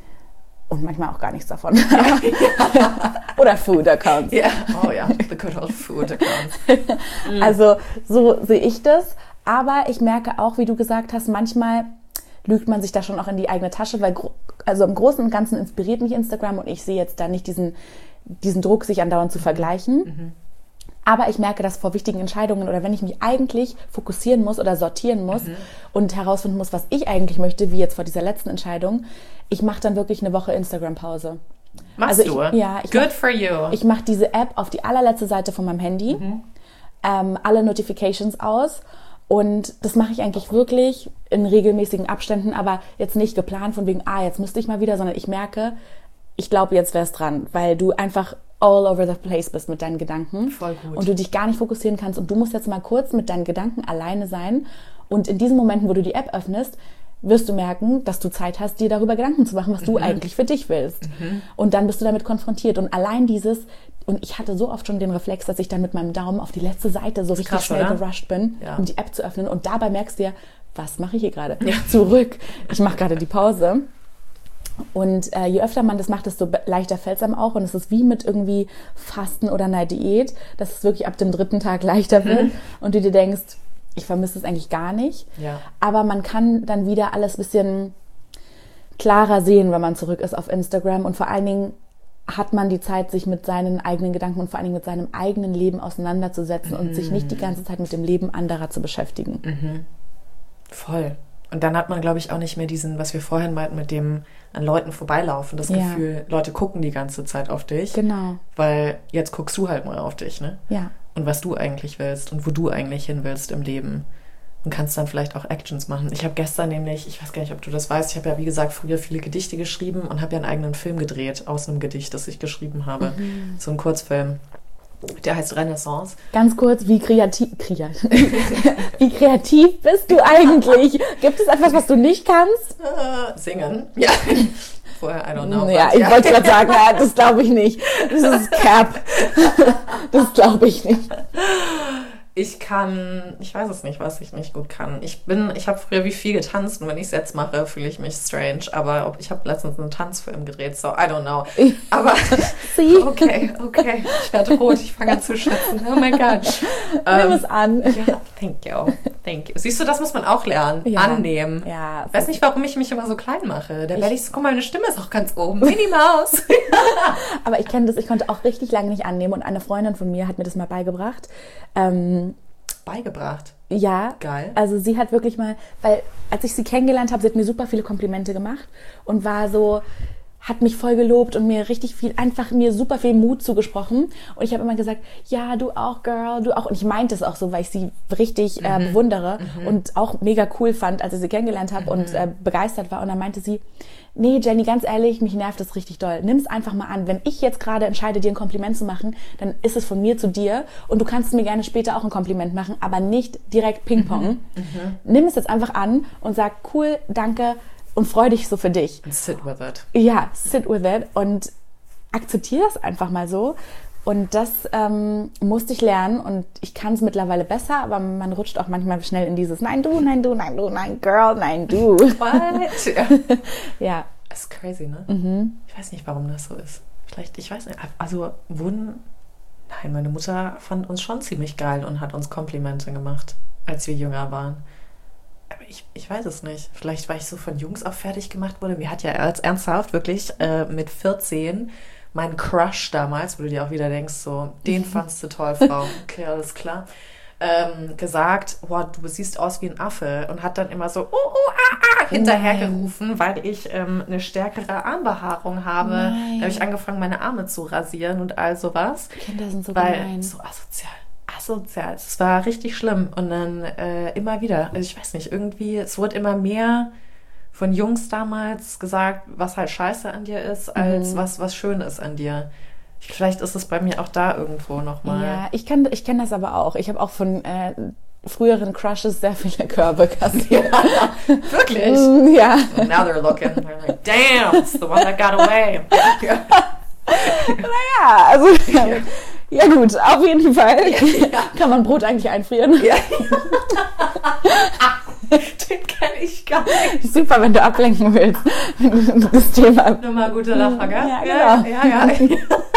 und manchmal auch gar nichts davon. Ja. Oder Food-Accounts. Ja. Oh ja, the good old Food-Accounts. Mhm. Also so sehe ich das. Aber ich merke auch, wie du gesagt hast, manchmal lügt man sich da schon auch in die eigene Tasche, weil also im Großen und Ganzen inspiriert mich Instagram und ich sehe jetzt da nicht diesen, diesen Druck, sich andauernd zu vergleichen. Mhm. Aber ich merke, dass vor wichtigen Entscheidungen oder wenn ich mich eigentlich fokussieren muss oder sortieren muss mhm. und herausfinden muss, was ich eigentlich möchte, wie jetzt vor dieser letzten Entscheidung, ich mache dann wirklich eine Woche Instagram-Pause. Machst also du? Ich, ja. Ich Good mach, for you. Ich mache diese App auf die allerletzte Seite von meinem Handy, mhm. ähm, alle Notifications aus. Und das mache ich eigentlich wirklich in regelmäßigen Abständen, aber jetzt nicht geplant von wegen, ah, jetzt müsste ich mal wieder, sondern ich merke, ich glaube, jetzt wäre es dran, weil du einfach all over the place bist mit deinen Gedanken. Voll gut. Und du dich gar nicht fokussieren kannst und du musst jetzt mal kurz mit deinen Gedanken alleine sein und in diesen Momenten, wo du die App öffnest, wirst du merken, dass du Zeit hast, dir darüber Gedanken zu machen, was du mhm. eigentlich für dich willst. Mhm. Und dann bist du damit konfrontiert. Und allein dieses, und ich hatte so oft schon den Reflex, dass ich dann mit meinem Daumen auf die letzte Seite so richtig krass, schnell oder? gerusht bin, ja. um die App zu öffnen. Und dabei merkst du ja, was mache ich hier gerade? Ja. Zurück. Ich mache gerade die Pause. Und äh, je öfter man das macht, desto leichter fällt es einem auch. Und es ist wie mit irgendwie Fasten oder einer Diät, dass es wirklich ab dem dritten Tag leichter wird. Mhm. Und du dir denkst, ich vermisse es eigentlich gar nicht. Ja. Aber man kann dann wieder alles ein bisschen klarer sehen, wenn man zurück ist auf Instagram. Und vor allen Dingen hat man die Zeit, sich mit seinen eigenen Gedanken und vor allen Dingen mit seinem eigenen Leben auseinanderzusetzen mhm. und sich nicht die ganze Zeit mit dem Leben anderer zu beschäftigen. Mhm. Voll. Und dann hat man, glaube ich, auch nicht mehr diesen, was wir vorhin meinten, mit dem an Leuten vorbeilaufen. Das ja. Gefühl, Leute gucken die ganze Zeit auf dich. Genau. Weil jetzt guckst du halt mal auf dich, ne? Ja. Und was du eigentlich willst und wo du eigentlich hin willst im Leben. Und kannst dann vielleicht auch Actions machen. Ich habe gestern nämlich, ich weiß gar nicht, ob du das weißt, ich habe ja, wie gesagt, früher viele Gedichte geschrieben und habe ja einen eigenen Film gedreht aus einem Gedicht, das ich geschrieben habe. Mhm. So ein Kurzfilm. Der heißt Renaissance. Ganz kurz, wie kreativ, kreativ, wie kreativ bist du eigentlich? Gibt es etwas, was du nicht kannst? Uh, singen. Ja. Vorher, I don't know. Ja, ich ja. wollte gerade sagen, ja, das glaube ich nicht. Das ist Cap. Das glaube ich nicht. Ich kann, ich weiß es nicht, was ich nicht gut kann. Ich bin, ich habe früher wie viel getanzt und wenn ich es jetzt mache, fühle ich mich strange. Aber ich habe letztens einen Tanzfilm gedreht, so I don't know. Aber okay, okay, ich werde rot, ich fange an zu schwitzen. Oh mein Gott. Nimm ähm, es an. Ja, thank you, thank you. Siehst du, das muss man auch lernen, ja. annehmen. Ja. Ich weiß nicht, warum ich mich immer so klein mache. Da werde ich so, guck mal, meine Stimme ist auch ganz oben. Minnie Maus. Aber ich kenne das, ich konnte auch richtig lange nicht annehmen und eine Freundin von mir hat mir das mal beigebracht. Ähm, Beigebracht? Ja. Geil. Also sie hat wirklich mal, weil als ich sie kennengelernt habe, sie hat mir super viele Komplimente gemacht und war so, hat mich voll gelobt und mir richtig viel, einfach mir super viel Mut zugesprochen. Und ich habe immer gesagt, ja, du auch, Girl, du auch. Und ich meinte es auch so, weil ich sie richtig äh, mhm. bewundere mhm. und auch mega cool fand, als ich sie kennengelernt habe mhm. und äh, begeistert war. Und dann meinte sie, nee, Jenny, ganz ehrlich, mich nervt das richtig doll. Nimm es einfach mal an. Wenn ich jetzt gerade entscheide, dir ein Kompliment zu machen, dann ist es von mir zu dir und du kannst mir gerne später auch ein Kompliment machen, aber nicht direkt Ping-Pong. Mhm. Mhm. Nimm es jetzt einfach an und sag, cool, danke und freu dich so für dich. And sit with it. Ja, sit with it und akzeptiere das einfach mal so. Und das ähm, musste ich lernen und ich kann es mittlerweile besser, aber man rutscht auch manchmal schnell in dieses Nein, du, nein, du, nein, du, nein, Girl, nein, du. What? Ja. Ja. Das ist crazy, ne? Mhm. Ich weiß nicht, warum das so ist. Vielleicht, ich weiß nicht, also wurden, nein, meine Mutter fand uns schon ziemlich geil und hat uns Komplimente gemacht, als wir jünger waren. Aber ich, ich weiß es nicht. Vielleicht, weil ich so von Jungs auch fertig gemacht wurde. Mir hat ja als ernsthaft wirklich äh, mit vierzehn mein Crush damals, wo du dir auch wieder denkst, so, den fandst du toll, Frau. Okay, alles klar. Ähm, gesagt, wow, du siehst aus wie ein Affe und hat dann immer so uh, uh, ah, ah, hinterhergerufen, weil ich ähm, eine stärkere Armbehaarung habe. Nein. Da habe ich angefangen, meine Arme zu rasieren und all sowas. Kinder sind so weil gemein. So asozial, asozial. Es war richtig schlimm und dann äh, immer wieder, also ich weiß nicht, irgendwie, es wurde immer mehr von Jungs damals gesagt, was halt scheiße an dir ist, als Mhm. was, was schön ist an dir. Vielleicht ist es bei mir auch da irgendwo nochmal. Ja, ich kann, ich kenn das aber auch. Ich habe auch von äh, früheren Crushes sehr viele Körbe kassiert. Wirklich? Mm, ja. Now they're looking. They're like, damn, it's the one that got away. Ja, Naja, also ja. ja gut, auf jeden Fall ja. kann man Brot eigentlich einfrieren. Ja. Den kenne ich gar nicht. Super, wenn du ablenken willst. Wenn du das Thema. Nochmal gute Lacher, gell? Ja, Ja, genau. ja, ja.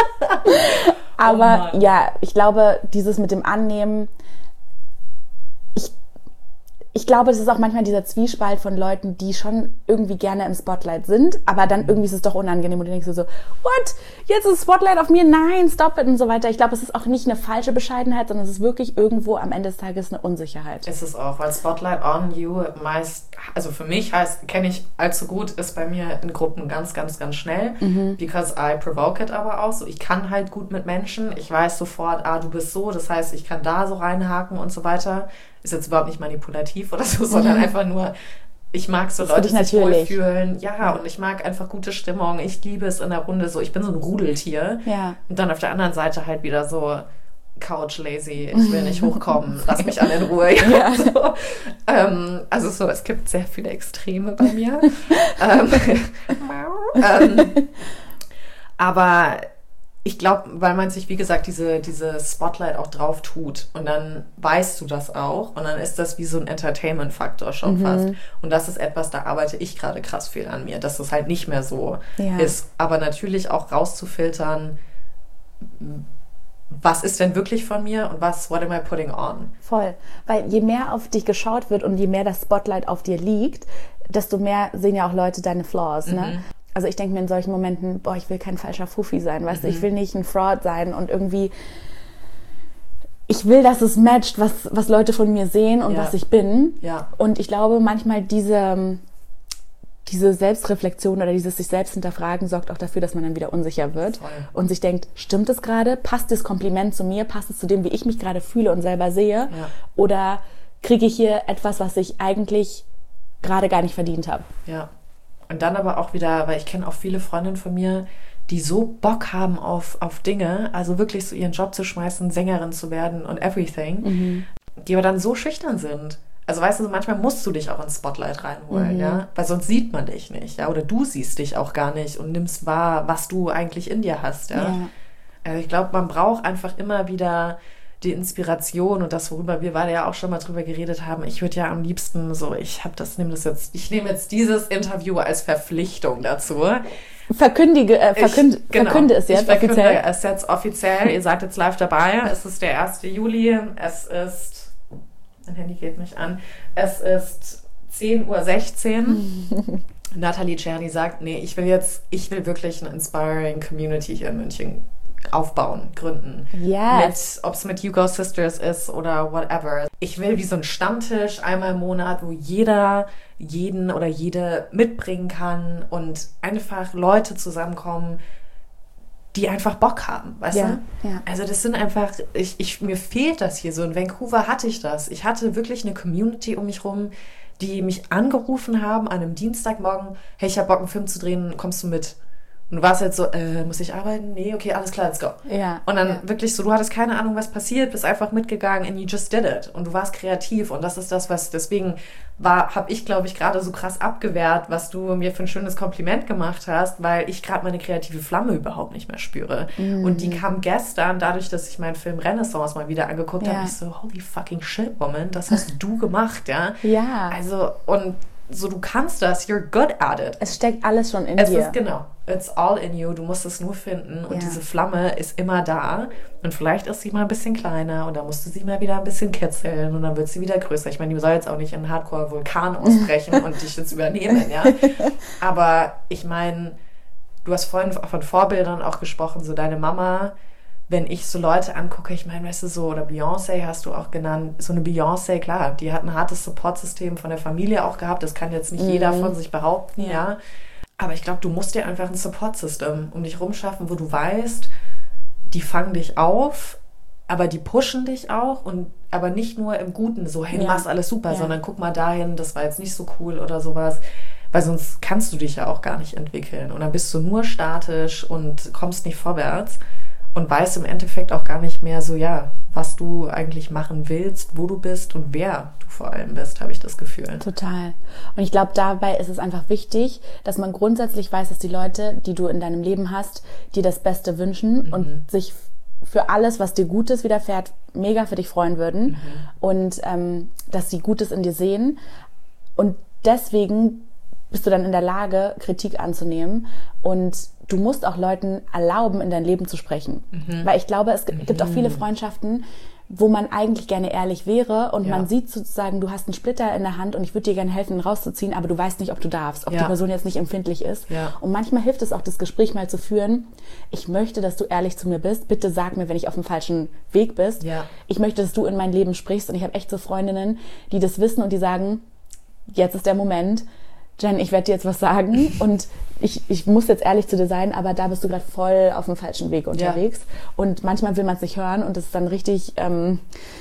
Aber Oh Mann. ja, ich glaube, dieses mit dem Annehmen, ich, ich glaube, das ist auch manchmal dieser Zwiespalt von Leuten, die schon irgendwie gerne im Spotlight sind, aber dann irgendwie ist es doch unangenehm und du denkst dir so, what? Jetzt ist Spotlight auf mir? Nein, stop it und so weiter. Ich glaube, es ist auch nicht eine falsche Bescheidenheit, sondern es ist wirklich irgendwo am Ende des Tages eine Unsicherheit. Ist es auch, weil Spotlight on you meist, also für mich heißt, kenne ich allzu gut, ist bei mir in Gruppen ganz, ganz, ganz schnell, Mhm. because I provoke it aber auch so. Ich kann halt gut mit Menschen, ich weiß sofort, ah, du bist so, das heißt, ich kann da so reinhaken und so weiter. Ist jetzt überhaupt nicht manipulativ oder so, sondern Mhm. einfach nur, ich mag so Das Leute, ist die sich natürlich. wohlfühlen. Ja, und ich mag einfach gute Stimmung. Ich liebe es in der Runde so. Ich bin so ein Rudeltier. Ja. Und dann auf der anderen Seite halt wieder so Couch lazy, ich will nicht hochkommen, lass mich alle in Ruhe. Ja, Ja. so. ähm, also so, es gibt sehr viele Extreme bei mir. ähm, ähm, aber ich glaube, weil man sich, wie gesagt, diese, diese Spotlight auch drauf tut und dann weißt du das auch und dann ist das wie so ein Entertainment-Faktor schon Mhm. fast. Und das ist etwas, da arbeite ich gerade krass viel an mir, dass das halt nicht mehr so Ja. ist. Aber natürlich auch rauszufiltern, was ist denn wirklich von mir und was, what am I putting on? Voll. Weil je mehr auf dich geschaut wird und je mehr das Spotlight auf dir liegt, desto mehr sehen ja auch Leute deine Flaws, ne? Also ich denke mir in solchen Momenten, boah, ich will kein falscher Fuffi sein, weißt du, ich will nicht ein Fraud sein und irgendwie, ich will, dass es matcht, was, was Leute von mir sehen und Ja. was ich bin. Ja. Und ich glaube, manchmal diese, diese Selbstreflexion oder dieses sich selbst hinterfragen sorgt auch dafür, dass man dann wieder unsicher wird Voll. und sich denkt, stimmt es gerade? Passt das Kompliment zu mir? Passt es zu dem, wie ich mich gerade fühle und selber sehe? Ja. Oder kriege ich hier etwas, was ich eigentlich gerade gar nicht verdient habe? Ja. Und dann aber auch wieder, weil ich kenne auch viele Freundinnen von mir, die so Bock haben auf, auf Dinge, also wirklich so ihren Job zu schmeißen, Sängerin zu werden und everything, die aber dann so schüchtern sind. Also weißt du, manchmal musst du dich auch ins Spotlight reinholen, ja, weil sonst sieht man dich nicht, ja, oder du siehst dich auch gar nicht und nimmst wahr, was du eigentlich in dir hast, ja. Ja. Also ich glaube, man braucht einfach immer wieder die Inspiration und das, worüber wir beide ja auch schon mal drüber geredet haben. Ich würde ja am liebsten so, ich habe das, nehme das jetzt, ich nehme jetzt dieses Interview als Verpflichtung dazu. Verkündige, äh, verkünd, Ich- genau. verkünde es jetzt ich verkünde offiziell. es jetzt offiziell. Ihr seid jetzt live dabei. Es ist der erste Juli. Es ist, mein Handy geht nicht an. Es ist zehn Uhr sechzehn. Nathalie Czerny sagt, nee, ich will jetzt, ich will wirklich eine inspiring Community hier in München aufbauen, gründen. Yes. Mit, ob es mit You Go Sisters ist oder whatever. Ich will wie so ein Stammtisch einmal im Monat, wo jeder jeden oder jede mitbringen kann und einfach Leute zusammenkommen, die einfach Bock haben, weißt Ja, du? ja. Also das sind einfach, ich, ich, mir fehlt das hier so. In Vancouver hatte ich das. Ich hatte wirklich eine Community um mich rum, die mich angerufen haben an einem Dienstagmorgen, hey, ich hab Bock, einen Film zu drehen, kommst du mit? Und du warst halt so, äh, muss ich arbeiten? Nee, okay, alles klar, let's go. Ja. Und dann ja. wirklich so, du hattest keine Ahnung, was passiert, bist einfach mitgegangen and you just did it. Und du warst kreativ und das ist das, was, deswegen war, habe ich, glaube ich, gerade so krass abgewehrt, was du mir für ein schönes Kompliment gemacht hast, weil ich gerade meine kreative Flamme überhaupt nicht mehr spüre. Mhm. Und die kam gestern, dadurch, dass ich meinen Film Renaissance mal wieder angeguckt ja. habe, ich so, holy fucking shit, woman, das hast du gemacht, ja? Ja. Also, und so, du kannst das, you're good at it. Es steckt alles schon in es dir. Es ist genau, it's all in you, du musst es nur finden und ja. diese Flamme ist immer da und vielleicht ist sie mal ein bisschen kleiner und dann musst du sie mal wieder ein bisschen kitzeln und dann wird sie wieder größer. Ich meine, die soll jetzt auch nicht in einen Hardcore-Vulkan ausbrechen und dich jetzt übernehmen, ja. Aber ich meine, du hast vorhin von Vorbildern auch gesprochen, so deine Mama. Wenn ich so Leute angucke, ich meine, weißt du, so, oder Beyoncé hast du auch genannt, so eine Beyoncé, klar, die hat ein hartes Supportsystem von der Familie auch gehabt, das kann jetzt nicht mhm. jeder von sich behaupten, ja. ja. Aber ich glaube, du musst dir einfach ein Supportsystem um dich rumschaffen, wo du weißt, die fangen dich auf, aber die pushen dich auch und aber nicht nur im Guten, so, hey, ja. machst alles super, ja. sondern guck mal dahin, das war jetzt nicht so cool oder sowas. Weil sonst kannst du dich ja auch gar nicht entwickeln. Und dann bist du nur statisch und kommst nicht vorwärts. Und weißt im Endeffekt auch gar nicht mehr so, ja, was du eigentlich machen willst, wo du bist und wer du vor allem bist, habe ich das Gefühl. Total. Und ich glaube, dabei ist es einfach wichtig, dass man grundsätzlich weiß, dass die Leute, die du in deinem Leben hast, dir das Beste wünschen mhm. und sich für alles, was dir Gutes widerfährt, mega für dich freuen würden mhm. und ähm, dass sie Gutes in dir sehen. Und deswegen bist du dann in der Lage, Kritik anzunehmen und du musst auch Leuten erlauben, in dein Leben zu sprechen. Mhm. Weil ich glaube, es gibt mhm. auch viele Freundschaften, wo man eigentlich gerne ehrlich wäre und ja. man sieht sozusagen, du hast einen Splitter in der Hand und ich würde dir gerne helfen, ihn rauszuziehen, aber du weißt nicht, ob du darfst, ob ja. die Person jetzt nicht empfindlich ist. Ja. Und manchmal hilft es auch, das Gespräch mal zu führen. Ich möchte, dass du ehrlich zu mir bist. Bitte sag mir, wenn ich auf dem falschen Weg bist. Ja. Ich möchte, dass du in mein Leben sprichst. Und ich habe echt so Freundinnen, die das wissen und die sagen, jetzt ist der Moment, Jen, ich werde dir jetzt was sagen und ich, ich muss jetzt ehrlich zu dir sein, aber da bist du gerade voll auf dem falschen Weg unterwegs. Ja. Und manchmal will man es nicht hören und das ist dann richtig, ähm,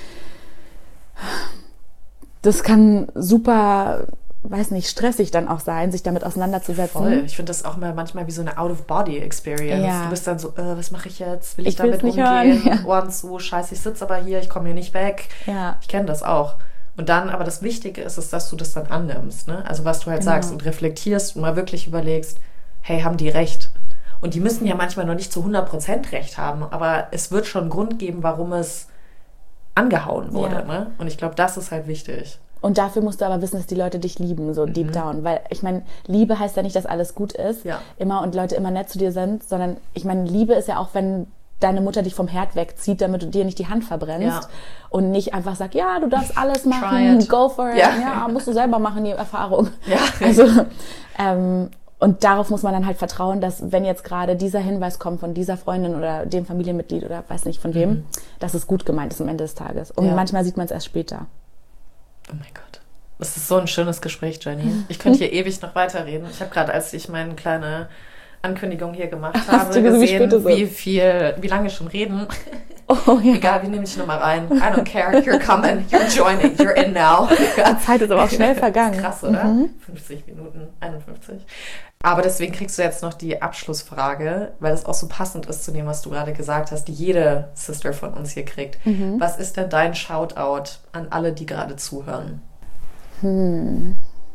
das kann super, weiß nicht, stressig dann auch sein, sich damit auseinanderzusetzen. Voll. Ich finde das auch mal manchmal wie so eine Out-of-Body-Experience. Ja. Du bist dann so, äh, was mache ich jetzt? Will ich, ich damit nicht umgehen? Hören. Ja. Ohren zu, scheiße, ich sitze aber hier, ich komme hier nicht weg. Ja. Ich kenne das auch. Und dann, aber das Wichtige ist, ist, dass du das dann annimmst, ne? Also was du halt genau. sagst und reflektierst und mal wirklich überlegst, hey, haben die recht? Und die müssen ja manchmal noch nicht zu hundert Prozent recht haben, aber es wird schon einen Grund geben, warum es angehauen wurde, ja. ne? Und ich glaube, das ist halt wichtig. Und dafür musst du aber wissen, dass die Leute dich lieben, so mhm. deep down. Weil ich meine, Liebe heißt ja nicht, dass alles gut ist, ja. immer und Leute immer nett zu dir sind, sondern ich meine, Liebe ist ja auch, wenn deine Mutter dich vom Herd wegzieht, damit du dir nicht die Hand verbrennst ja. und nicht einfach sagt, ja, du darfst alles machen, go for it, ja. ja, musst du selber machen, die Erfahrung. Ja. Also, ähm, und darauf muss man dann halt vertrauen, dass wenn jetzt gerade dieser Hinweis kommt von dieser Freundin oder dem Familienmitglied oder weiß nicht von wem, mhm. dass es gut gemeint ist am Ende des Tages. Und ja. manchmal sieht man es erst später. Oh mein Gott. Das ist so ein schönes Gespräch, Jenny. Ich könnte hier ewig noch weiterreden. Ich habe gerade, als ich meine kleine Ankündigung hier gemacht habe, Hast du gesehen, wie, wie viel, wie lange schon reden. Oh, ja. Egal, wir nehmen dich nochmal rein. I don't care, you're coming, you're joining, you're in now. Die Zeit ist aber auch schnell vergangen. Krass, oder? Mhm. fünfzig Minuten, einundfünfzig. Aber deswegen kriegst du jetzt noch die Abschlussfrage, weil es auch so passend ist zu dem, was du gerade gesagt hast, die jede Sister von uns hier kriegt. Mhm. Was ist denn dein Shoutout an alle, die gerade zuhören? Hm.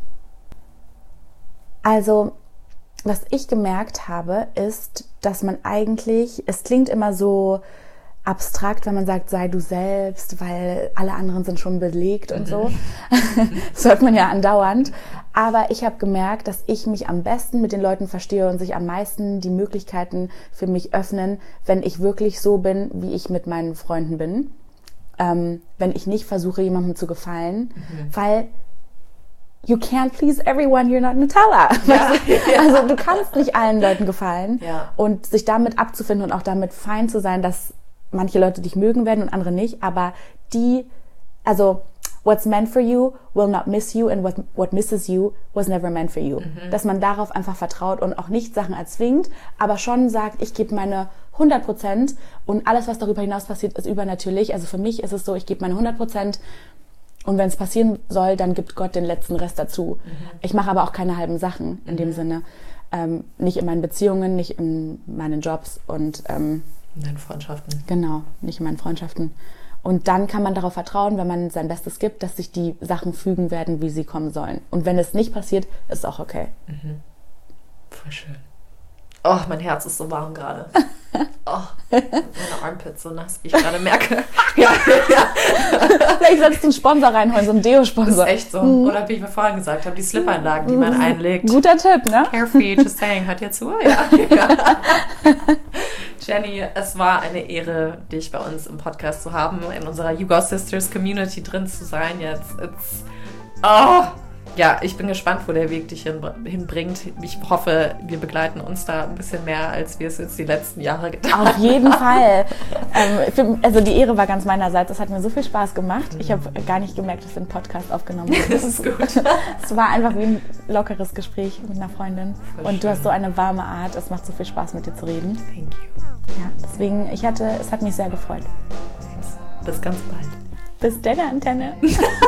Also, was ich gemerkt habe, ist, dass man eigentlich, es klingt immer so abstrakt, wenn man sagt, sei du selbst, weil alle anderen sind schon belegt und so. Das hört man ja andauernd. Aber ich habe gemerkt, dass ich mich am besten mit den Leuten verstehe und sich am meisten die Möglichkeiten für mich öffnen, wenn ich wirklich so bin, wie ich mit meinen Freunden bin. Ähm, wenn ich nicht versuche, jemandem zu gefallen. Mhm. Weil you can't please everyone, you're not Nutella. Ja, ja. Also du kannst nicht allen Leuten gefallen. Ja. Und sich damit abzufinden und auch damit fein zu sein, dass manche Leute dich mögen werden und andere nicht, aber die, also what's meant for you will not miss you and what, what misses you was never meant for you. Mhm. Dass man darauf einfach vertraut und auch nicht Sachen erzwingt, aber schon sagt, ich gebe meine hundert Prozent und alles, was darüber hinaus passiert, ist übernatürlich. Also für mich ist es so, ich gebe meine hundert Prozent und wenn es passieren soll, dann gibt Gott den letzten Rest dazu. Mhm. Ich mache aber auch keine halben Sachen in mhm. dem Sinne. Ähm, nicht in meinen Beziehungen, nicht in meinen Jobs und ähm, in deinen Freundschaften. Genau, nicht in meinen Freundschaften. Und dann kann man darauf vertrauen, wenn man sein Bestes gibt, dass sich die Sachen fügen werden, wie sie kommen sollen. Und wenn es nicht passiert, ist auch okay. Mhm. Voll schön. Oh, mein Herz ist so warm gerade. Oh, meine Armpits so nass, wie ich gerade merke. Ja, ja. Vielleicht solltest du einen Sponsor reinholen, so einen Deo-Sponsor. Das ist echt so. Mhm. Oder wie ich mir vorhin gesagt habe, die Slip-Einlagen, die man einlegt. Guter Tipp, ne? Carefree, just saying. Hört ihr zu? Ja. ja. Jenny, es war eine Ehre, dich bei uns im Podcast zu haben, in unserer You Go Sisters Community drin zu sein jetzt. It's, oh, ja, ich bin gespannt, wo der Weg dich hin, hinbringt. Ich hoffe, wir begleiten uns da ein bisschen mehr, als wir es jetzt die letzten Jahre getan haben. Auf jeden Fall. Ähm, für, also die Ehre war ganz meinerseits. Es hat mir so viel Spaß gemacht. Ich habe gar nicht gemerkt, dass wir einen Podcast aufgenommen haben. Das ist gut. Es war einfach wie ein lockeres Gespräch mit einer Freundin. Voll Und schön. Du hast so eine warme Art. Es macht so viel Spaß, mit dir zu reden. Thank you. Ja, deswegen, ich hatte, es hat mich sehr gefreut. Bis ganz bald. Bis deine Antenne.